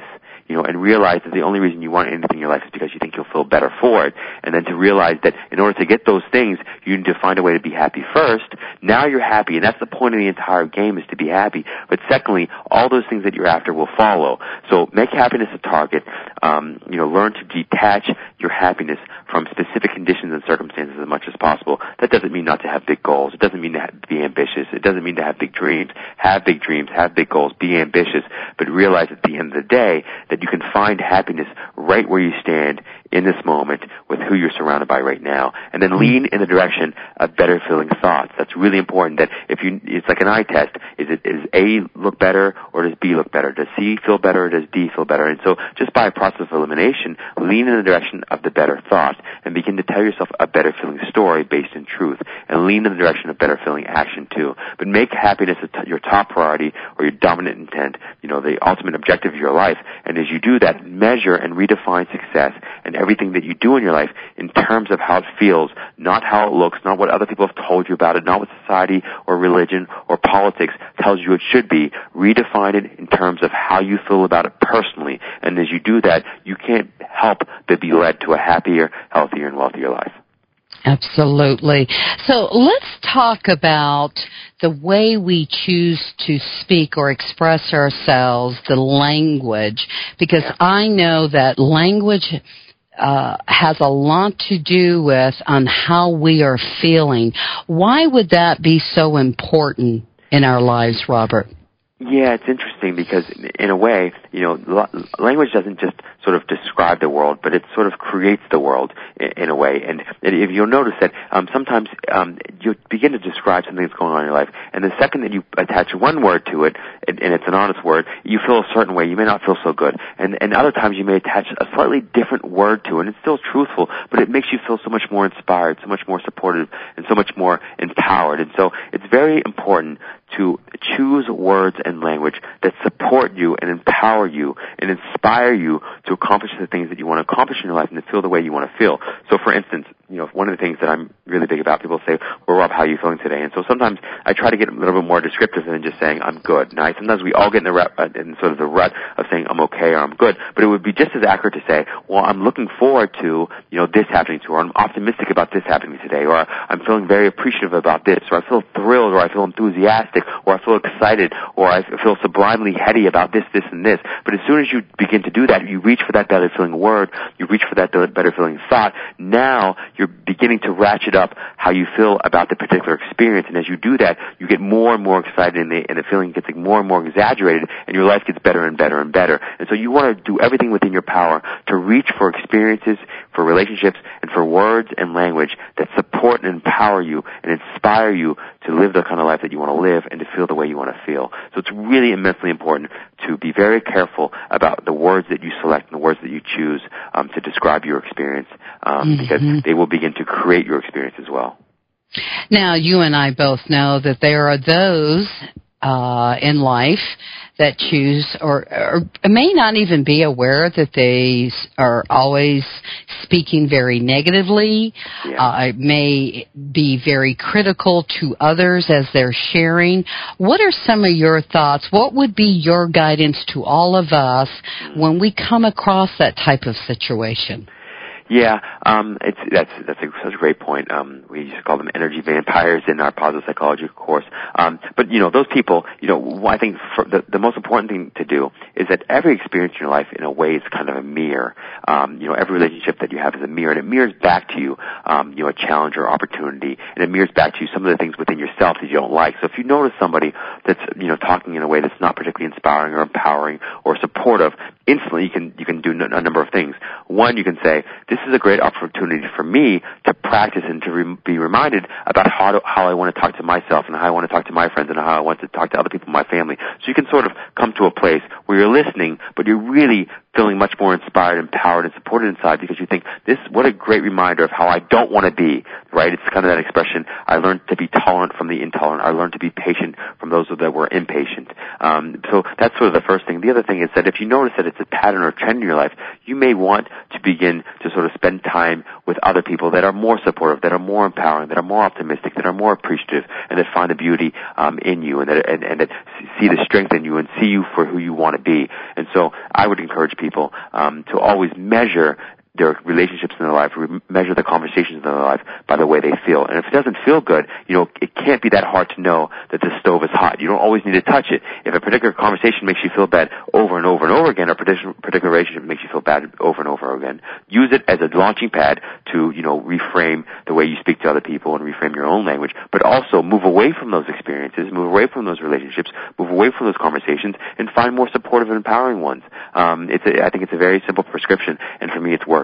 you know, and realize that the only reason you want anything in your life is because you think you'll feel better for it. And then to realize that in order to get those things, you need to find a way to be happy first. Now you're happy, and that's the point of the entire game, is to be happy. But secondly, all those things that you're after will follow. So make happiness a target. Um, you know, learn to detach your happiness from specific conditions and circumstances as much as possible. That doesn't mean not to have big goals. It doesn't mean to have, be ambitious. It doesn't mean to have big dreams. Have big dreams, have big goals, be ambitious, but realize at the end of the day that you can find happiness right where you stand in this moment with who you're surrounded by right now. And then lean in the direction of better feeling thoughts. That's really important. That if you, it's like an eye test. Is it, is A look better or does B look better? Does C feel better or does D feel better? And so just by a process of elimination, lean in the direction of the better thought and begin to tell yourself a better feeling story based in truth, and lean in the direction of better feeling action too. But make happiness your top priority or your dominant intent, you know, the ultimate objective of your life. And as you do that, measure and redefine success and everything that you do in your life in terms of how it feels, not how it looks, not what other people have told you about it, not what society or religion or politics tells you it should be. Redefine it in terms of how you feel about it personally. And as you do that, you can't help but be led to a happier, healthier, and wealthier life. Absolutely. So let's talk about the way we choose to speak or express ourselves, the language, because Yeah. I know that language uh, has a lot to do with on how we are feeling. Why would that be so important in our lives, Robert? Yeah, it's interesting because in a way, you know, language doesn't just sort of describe the world, but it sort of creates the world in a way. And if you'll notice that um, sometimes um, you begin to describe something that's going on in your life, and the second that you attach one word to it, and, and it's an honest word, you feel a certain way. You may not feel so good. And, and other times you may attach a slightly different word to it, and it's still truthful, but it makes you feel so much more inspired, so much more supportive, and so much more empowered. And so it's very important to choose words and language that support you and empower you and inspire you to accomplish the things that you want to accomplish in your life and to feel the way you want to feel. So, for instance, you know, one of the things that I'm really big about, people say, well, Rob, how are you feeling today? And so sometimes I try to get a little bit more descriptive than just saying, I'm good. Now, sometimes we all get in the rut, uh, in sort of the rut of saying, I'm okay or I'm good, but it would be just as accurate to say, well, I'm looking forward to, you know, this happening to, or I'm optimistic about this happening today, or I'm feeling very appreciative about this, or I feel thrilled, or I feel enthusiastic, or I feel excited, or I feel sublimely heady about this, this, and this. But as soon as you begin to do that, you reach for that better feeling word, you reach for that better feeling thought, now you're beginning to ratchet up how you feel about the particular experience. And as you do that, you get more and more excited, and the, and the feeling gets more and more exaggerated, and your life gets better and better and better. And so you want to do everything within your power to reach for experiences, for relationships, and for words and language that support and empower you and inspire you to live the kind of life that you want to live and to feel the way you want to feel. So it's really immensely important to be very careful about the words that you select and the words that you choose um, to describe your experience, um, mm-hmm. because they will begin to create your experience as well. Now, you and I both know that there are those uh, in life that choose or, or may not even be aware that they are always speaking very negatively, yeah. uh, may be very critical to others as they're sharing. What are some of your thoughts? What would be your guidance to all of us when we come across that type of situation? Yeah, um, it's that's that's a, such a great point. Um, we used to call them energy vampires in our positive psychology course. Um, but you know, those people, you know, I think for the the most important thing to do is that every experience in your life, in a way, is kind of a mirror. Um, you know, every relationship that you have is a mirror, and it mirrors back to you, um, you know, a challenge or opportunity, and it mirrors back to you some of the things within yourself that you don't like. So if you notice somebody that's, you know, talking in a way that's not particularly inspiring or empowering or supportive, instantly you can you can do a number of things. One, you can say, this is a great opportunity for me to practice and to re- be reminded about how to, how I want to talk to myself and how I want to talk to my friends and how I want to talk to other people in my family. So you can sort of come to a place where you're listening, but you're really feeling much more inspired, empowered, and supported inside because you think, this, what a great reminder of how I don't want to be, right? It's kind of that expression, I learned to be tolerant from the intolerant. I learned to be patient from those that were impatient. Um, so that's sort of the first thing. The other thing is that if you notice that it's a pattern or trend in your life, you may want to begin to sort of spend time with other people that are more supportive, that are more empowering, that are more optimistic, that are more appreciative, and that find the beauty um, in you, and that and, and that see the strength in you, and see you for who you want to be. And so I would encourage people um, to always measure their relationships in their life, measure the conversations in their life by the way they feel. And if it doesn't feel good, you know, it can't be that hard to know that the stove is hot. You don't always need to touch it. If a particular conversation makes you feel bad over and over and over again, or a particular relationship makes you feel bad over and over again, use it as a launching pad to, you know, reframe the way you speak to other people and reframe your own language, but also move away from those experiences, move away from those relationships, move away from those conversations, and find more supportive and empowering ones. Um, it's a, I think it's a very simple prescription, and for me it's worked.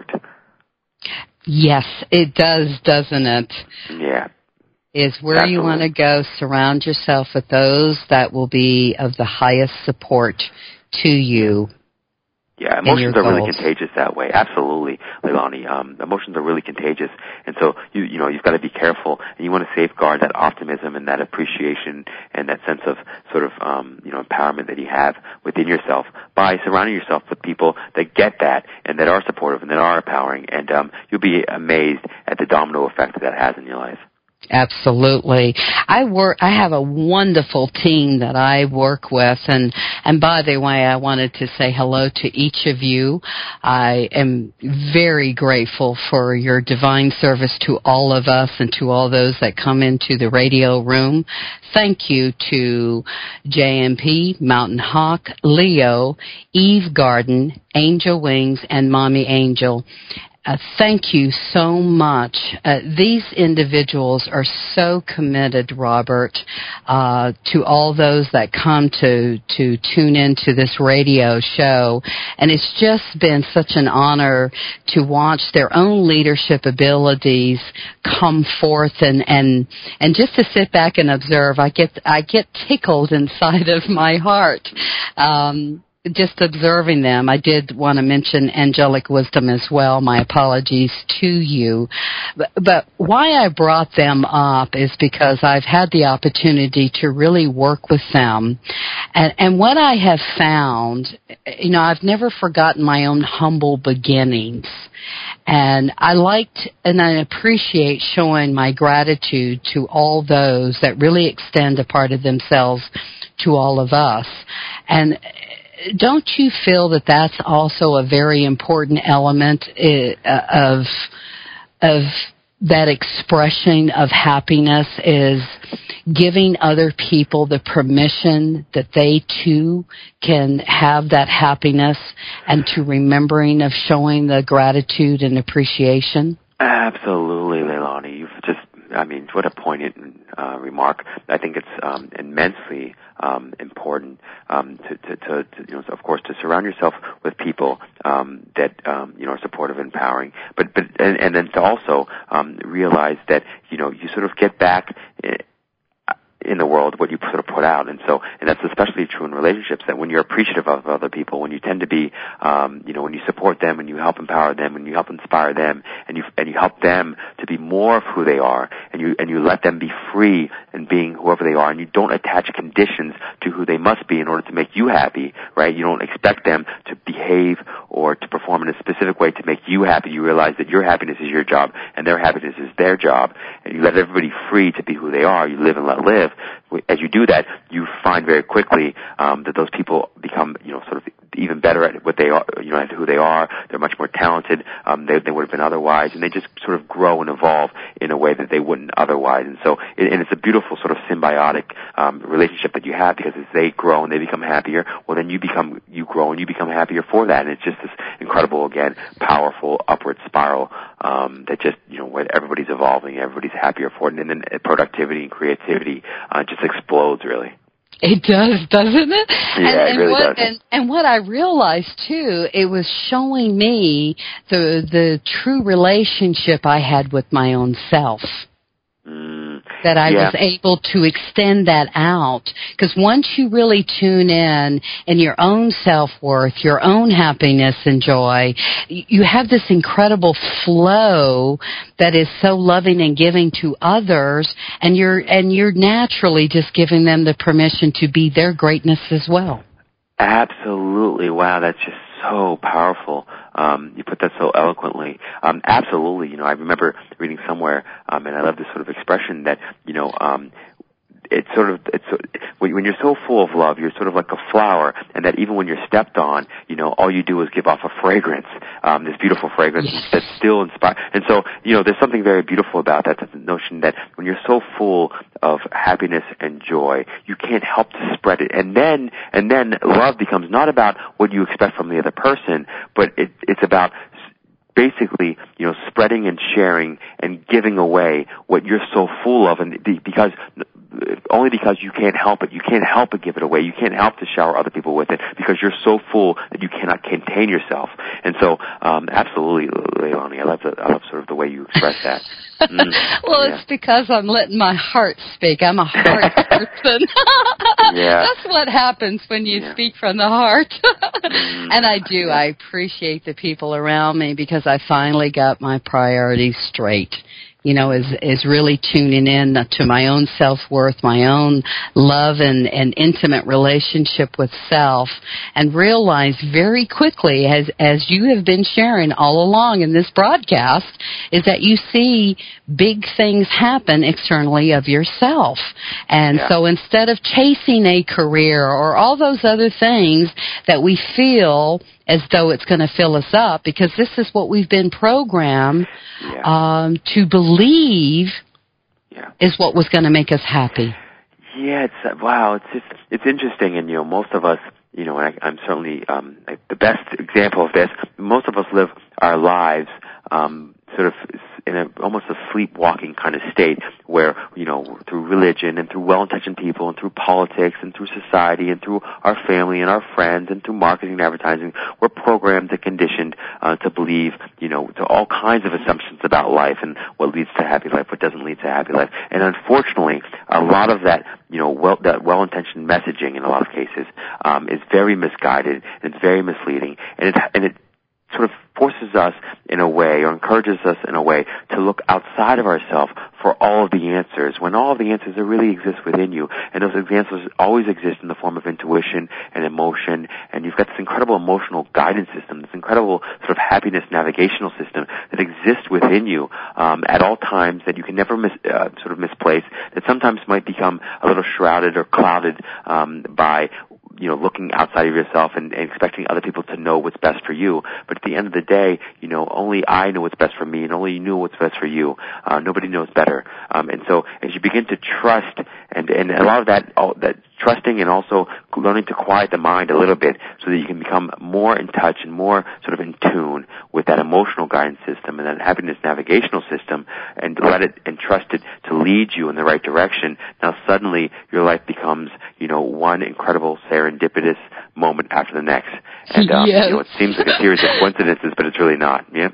Yes, it does, doesn't it? Yeah. Is where Absolutely. You want to go. Surround yourself with those that will be of the highest support to you. Yeah, emotions are really contagious that way. Absolutely, Leilani. Um, emotions are really contagious, and so you you know you've got to be careful, and you want to safeguard that optimism and that appreciation and that sense of sort of um, you know empowerment that you have within yourself by surrounding yourself with people that get that and that are supportive and that are empowering, and um, you'll be amazed at the domino effect that that has in your life. Absolutely. I work, I have a wonderful team that I work with, and, and by the way, I wanted to say hello to each of you. I am very grateful for your divine service to all of us and to all those that come into the radio room. Thank you to J M P, Mountain Hawk, Leo, Eve Garden, Angel Wings, and Mommy Angel. Uh, thank you so much. Uh, these individuals are so committed, Robert, uh, to all those that come to, to tune into this radio show. And it's just been such an honor to watch their own leadership abilities come forth and, and, and just to sit back and observe. I get, I get tickled inside of my heart. Um, Just observing them. I did want to mention angelic wisdom as well. My apologies to you. But, but why I brought them up is because I've had the opportunity to really work with them. And, and what I have found, you know, I've never forgotten my own humble beginnings. And I liked and I appreciate showing my gratitude to all those that really extend a part of themselves to all of us. And don't you feel that that's also a very important element of of that expression of happiness, is giving other people the permission that they too can have that happiness, and to remembering of showing the gratitude and appreciation? Absolutely, Leilani. You've just, I mean, what a poignant uh, remark. I think it's um, immensely um, important um, to, to, to, to, you know, of course, to surround yourself with people um, that um, you know are supportive, and empowering, but but and, and then to also um, realize that you know you sort of get back in the world what you sort of put out. And so, and that's especially true in relationships, that when you're appreciative of other people, when you tend to be, um, you know, when you support them, and you help empower them, and you help inspire them, and you, and you help them to be more of who they are, and you, and you let them be free in being whoever they are, and you don't attach conditions to who they must be in order to make you happy, right? You don't expect them to behave or to perform in a specific way to make you happy. You realize that your happiness is your job, and their happiness is their job, and you let everybody free to be who they are. You live and let live. As you do that, you find very quickly um, that those people become, you know, sort of even better at what they are, you know, at who they are. They're much more talented um, than they would have been otherwise, and they just sort of grow and evolve in a way that they wouldn't otherwise. And so, and it's a beautiful sort of symbiotic um, relationship that you have, because as they grow and they become happier, well, then you become, you grow and you become happier for that. And it's just this incredible, again, powerful upward spiral um, that just, you know, where everybody's evolving, everybody's happier for it, and then productivity and creativity uh, just explodes, really. It does, doesn't it? Yeah, and, it and really what, does. And, and what I realized, too, it was showing me the the true relationship I had with my own self. Mm, that I yeah. was able to extend that out. Because once you really tune in in your own self-worth, your own happiness and joy, you have this incredible flow that is so loving and giving to others, and you're and you're naturally just giving them the permission to be their greatness as well. Absolutely. Wow, that's just so powerful. Um, you put that so eloquently. Um, absolutely. You know, I remember reading somewhere, um, and I love this sort of expression that, you know, um, it's sort of, it's, when you're so full of love, you're sort of like a flower, and that even when you're stepped on, you know, all you do is give off a fragrance, um, this beautiful fragrance that still inspires. And so, you know, there's something very beautiful about that, that notion that when you're so full of happiness and joy, you can't help to spread it. And then, and then love becomes not about what you expect from the other person, but it, it's about basically, you know, spreading and sharing and giving away what you're so full of, and because only because you can't help it, you can't help but give it away. You can't help to shower other people with it because you're so full that you cannot contain yourself. And so, um, absolutely, Leilani, I love the, I love sort of the way you express that. Mm, well, yeah. It's because I'm letting my heart speak. I'm a heart person. Yeah. That's what happens when you yeah. speak from the heart. mm, and I do. yeah. I appreciate the people around me because I finally got my priorities straight. You know, is is really tuning in to my own self-worth, my own love and, and intimate relationship with self, and realize very quickly, as as you have been sharing all along in this broadcast, is that you see big things happen externally of yourself. And yeah. so instead of chasing a career or all those other things that we feel as though it's going to fill us up, because this is what we've been programmed yeah. um, to believe yeah. is what was going to make us happy. Yeah, it's uh, wow. It's just, it's interesting, and you know, most of us, you know, and I, I'm certainly um, the best example of this. Most of us live our lives um, sort of in a, almost a sleepwalking kind of state, where, you know, through religion and through well-intentioned people and through politics and through society and through our family and our friends and through marketing and advertising, we're programmed and conditioned uh, to believe, you know, to all kinds of assumptions about life and what leads to a happy life, what doesn't lead to a happy life. And unfortunately, a lot of that, you know, well, that well-intentioned messaging in a lot of cases um, is very misguided and it's very misleading, and it and it sort of forces us in a way, or encourages us in a way, to look outside of ourselves for all of the answers, when all of the answers that really exist within you. And those answers always exist in the form of intuition and emotion, and you've got this incredible emotional guidance system, this incredible sort of happiness navigational system that exists within you um, at all times, that you can never mis- uh, sort of misplace, that sometimes might become a little shrouded or clouded um, by you know, looking outside of yourself and, and expecting other people to know what's best for you. But at the end of the day, you know, only I know what's best for me, and only you know what's best for you. Uh, nobody knows better. Um, and so as you begin to trust, and, and a lot of that, all, that trusting and also learning to quiet the mind a little bit so that you can become more in touch and more sort of in tune with that emotional guidance system and that happiness navigational system, and let it and trust it to lead you in the right direction. Now suddenly your life becomes, you know, one incredible serendipitous moment after the next. And um, yes. you know, it seems like a series of coincidences, but it's really not. Yeah.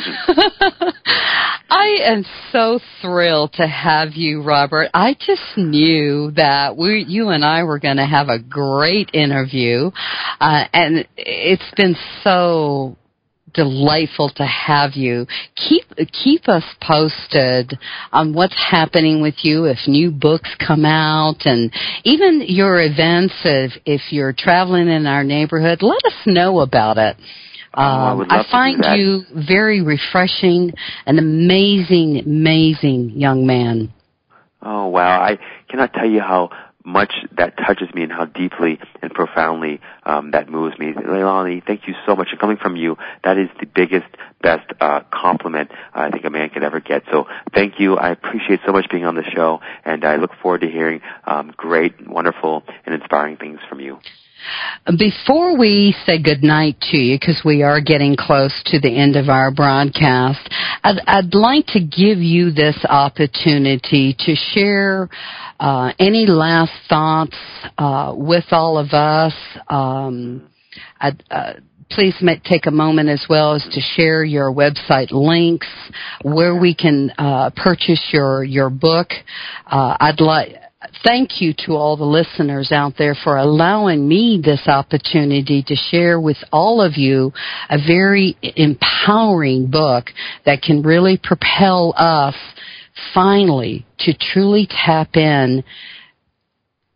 I am so thrilled to have you, Robert. I just knew that we, you and I were going to have a great interview, uh, and it's been so delightful to have you. Keep keep us posted on what's happening with you, if new books come out, and even your events. If if you're traveling in our neighborhood, let us know about it. Oh, I would um, love I find to do that. you very refreshing, an amazing, amazing young man. Oh, wow. I cannot tell you how much that touches me and how deeply and profoundly um, that moves me. Leilani, thank you so much. And coming from you, that is the biggest, best uh, compliment uh, I think a man could ever get. So thank you. I appreciate so much being on the show, and I look forward to hearing um, great, wonderful, and inspiring things from you. Before we say goodnight to you, because we are getting close to the end of our broadcast, I'd, I'd like to give you this opportunity to share uh, any last thoughts uh, with all of us. Um, I'd, uh, please make, take a moment as well as to share your website links where we can uh, purchase your your book. Uh, I'd like. Thank you to all the listeners out there for allowing me this opportunity to share with all of you a very empowering book that can really propel us finally to truly tap in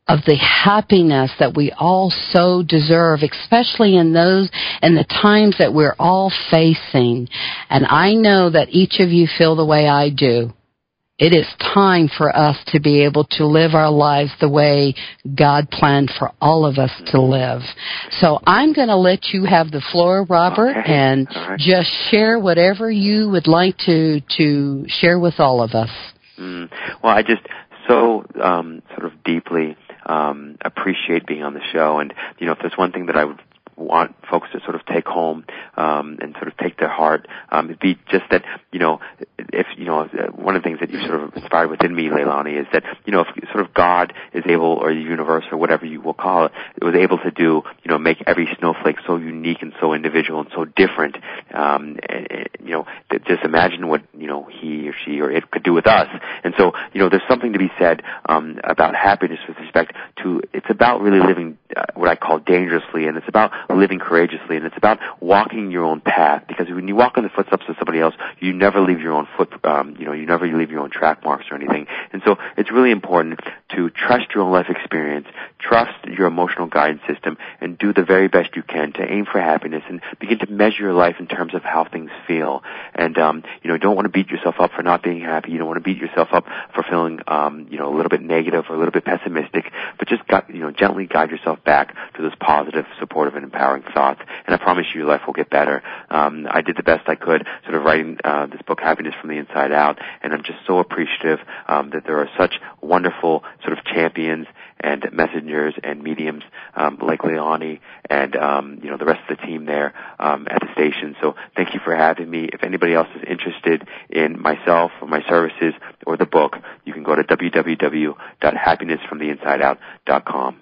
of the happiness that we all so deserve, especially in those in the times that we're all facing. And I know that each of you feel the way I do. It is time for us to be able to live our lives the way God planned for all of us to live. So I'm going to let you have the floor, Robert, okay. and right. just share whatever you would like to, to share with all of us. Mm. Well, I just so um, sort of deeply um, appreciate being on the show. And, you know, if there's one thing that I would want folks to sort of take home um, and sort of take to heart, um, it'd be just that, you know, if, you know, one of the things that you sort of inspired within me, Leilani, is that, you know, if sort of God is able, or the universe, or whatever you will call it, it was able to do, you know, make every snowflake so unique and so individual and so different, um, and, you know, just imagine what, you know, he or she or it could do with us. And so, you know, there's something to be said um, about happiness with respect to, it's about really living uh, what I call dangerously, and it's about living courageously, and it's about walking your own path, because when you walk in the footsteps of somebody else, you never leave your own foot, um, you know, you never leave your own track marks or anything. And so it's really important to trust your own life experience, trust your emotional guidance system, and do the very best you can to aim for happiness and begin to measure your life in terms of how things feel. And, um, you know, don't want to beat yourself up for not being happy. You don't want to beat yourself up for feeling, um, you know, a little bit negative or a little bit pessimistic, but just, got, you know, gently guide yourself back to those positive, supportive, and empowering thoughts. And I promise you, your life will get better. Um, I did the best I could sort of writing uh, this book, Happiness from the Inside Out, and I'm just so appreciative um, that there are such wonderful sort of champions and messengers and mediums um, like Leilani and, um, you know, the rest of the team there um, at the station. So thank you for having me. If anybody else is interested in myself or my services or the book, you can go to w w w dot happiness from the inside out dot com.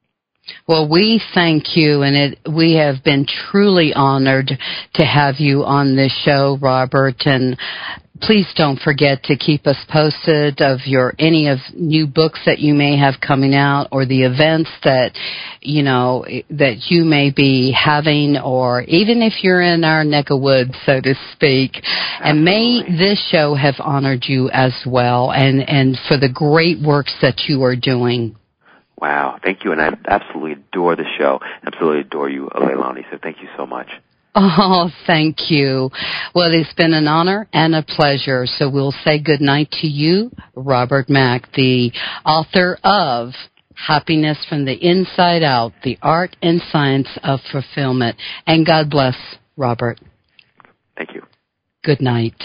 Well, we thank you, and it, we have been truly honored to have you on this show, Robert. And please don't forget to keep us posted of your any of new books that you may have coming out, or the events that you know that you may be having, or even if you're in our neck of woods, so to speak. Absolutely. And may this show have honored you as well, and and for the great works that you are doing. Wow, thank you, and I absolutely adore the show. Absolutely adore you, Leilani, so thank you so much. Oh, thank you. Well, it's been an honor and a pleasure, so we'll say good night to you, Robert Mack, the author of Happiness from the Inside Out, The Art and Science of Fulfillment. And God bless, Robert. Thank you. Good night.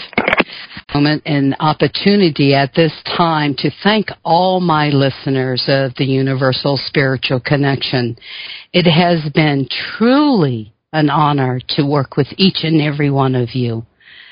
Moment and opportunity at this time to thank all my listeners of the Universal Spiritual Connection. It has been truly an honor to work with each and every one of you.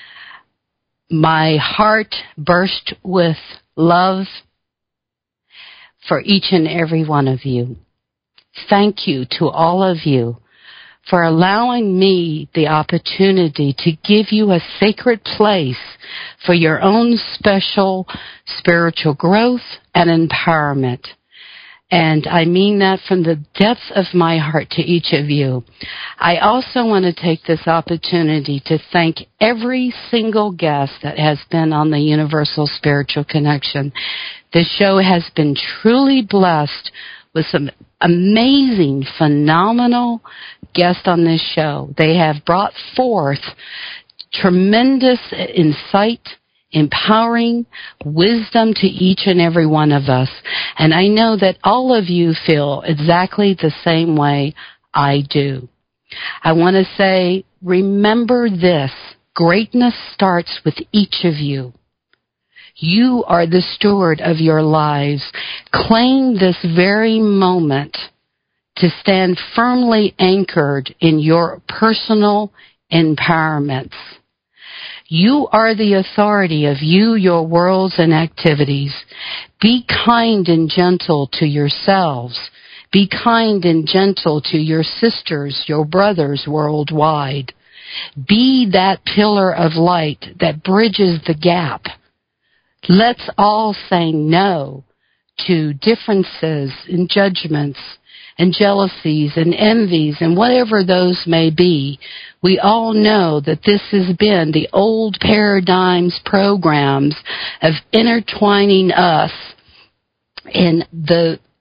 My heart burst with love for each and every one of you. Thank you to all of you for allowing me the opportunity to give you a sacred place for your own special spiritual growth and empowerment. And I mean that from the depths of my heart to each of you. I also want to take this opportunity to thank every single guest that has been on the Universal Spiritual Connection. This show has been truly blessed with some amazing, phenomenal guests on this show. They have brought forth tremendous insight, empowering wisdom to each and every one of us. And I know that all of you feel exactly the same way I do. I want to say, remember this. Greatness starts with each of you. You are the steward of your lives. Claim this very moment to stand firmly anchored in your personal empowerments. You are the authority of you, your worlds, and activities. Be kind and gentle to yourselves. Be kind and gentle to your sisters, your brothers worldwide. Be that pillar of light that bridges the gap. Let's all say no to differences and judgments and jealousies and envies and whatever those may be. We all know that this has been the old paradigms programs of intertwining us in the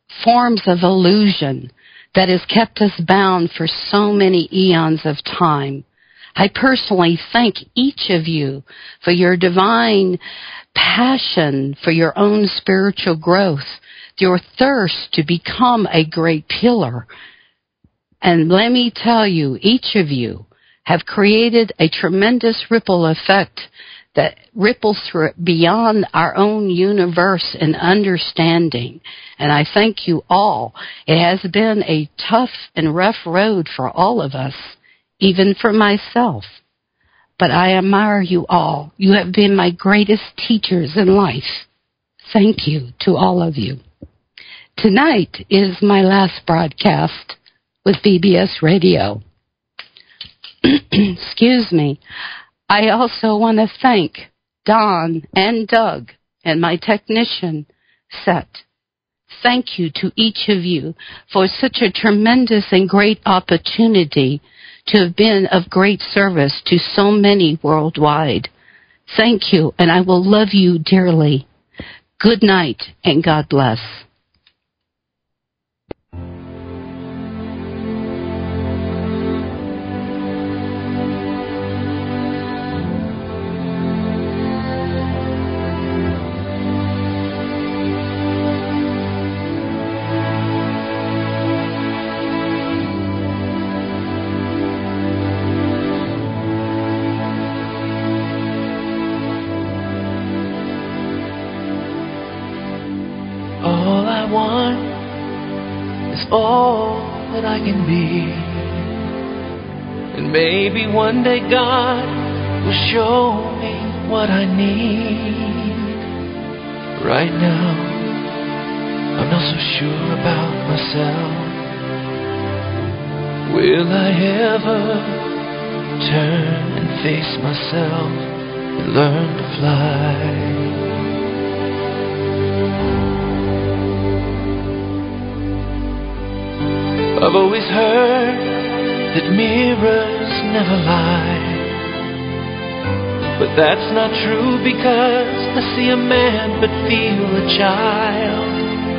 forms of illusion that has kept us bound for so many eons of time. I personally thank each of you for your divine passion for your own spiritual growth, your thirst to become a great pillar. And let me tell you, each of you have created a tremendous ripple effect that ripples through it beyond our own universe and understanding. And I thank you all. It has been a tough and rough road for all of us, even for myself. But I admire you all. You have been my greatest teachers in life. Thank you to all of you. Tonight is my last broadcast with B B S Radio. Excuse me. I also want to thank Don and Doug and my technician, Seth. Thank you to each of you for such a tremendous and great opportunity to have been of great service to so many worldwide. Thank you, and I will love you dearly. Good night, and God bless. All I want is all that I can be. And maybe one day God will show me what I need. Right now, I'm not so sure about myself. Will I ever turn and face myself and learn to fly? I've always heard that mirrors never lie, but that's not true because I see a man but feel a child.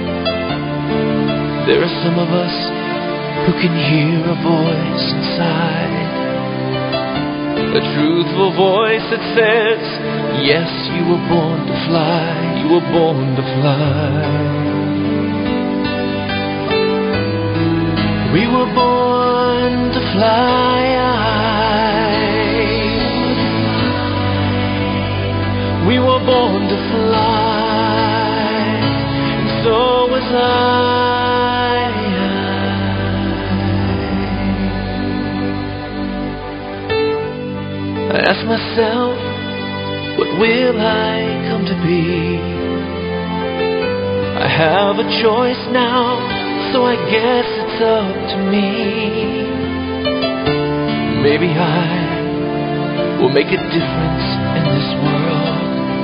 There are some of us who can hear a voice inside, a truthful voice that says, yes, you were born to fly, you were born to fly. We were born to fly. We were born to fly, and so was I. I ask myself, what will I come to be? I have a choice now, so I guess it's up to me. Maybe I will make a difference in this world.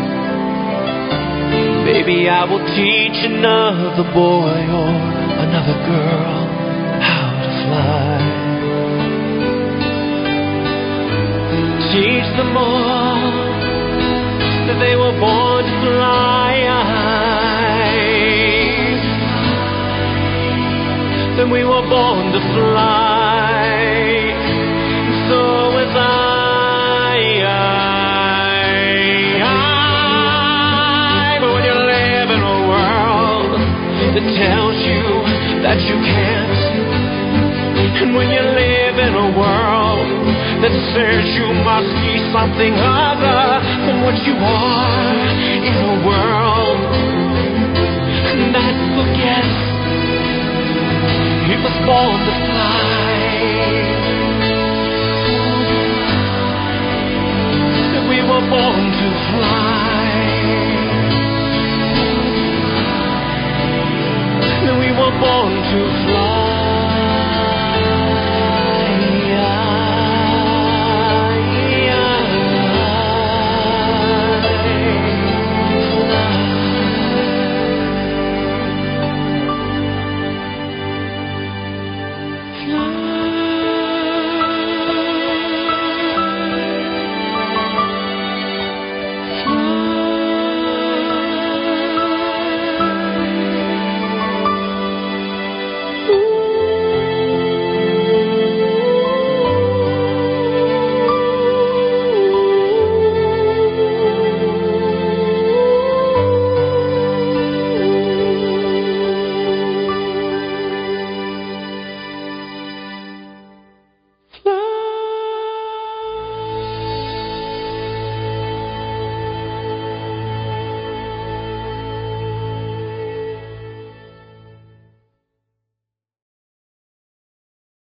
Maybe I will teach another boy or another girl how to fly. Teach them all that they were born to fly. Then we were born to fly, and so was I. I, I. But when you live in a world that tells you that you can't, and when you live in a world that says you must be something other than what you are, in a world that forgets he was born to fly.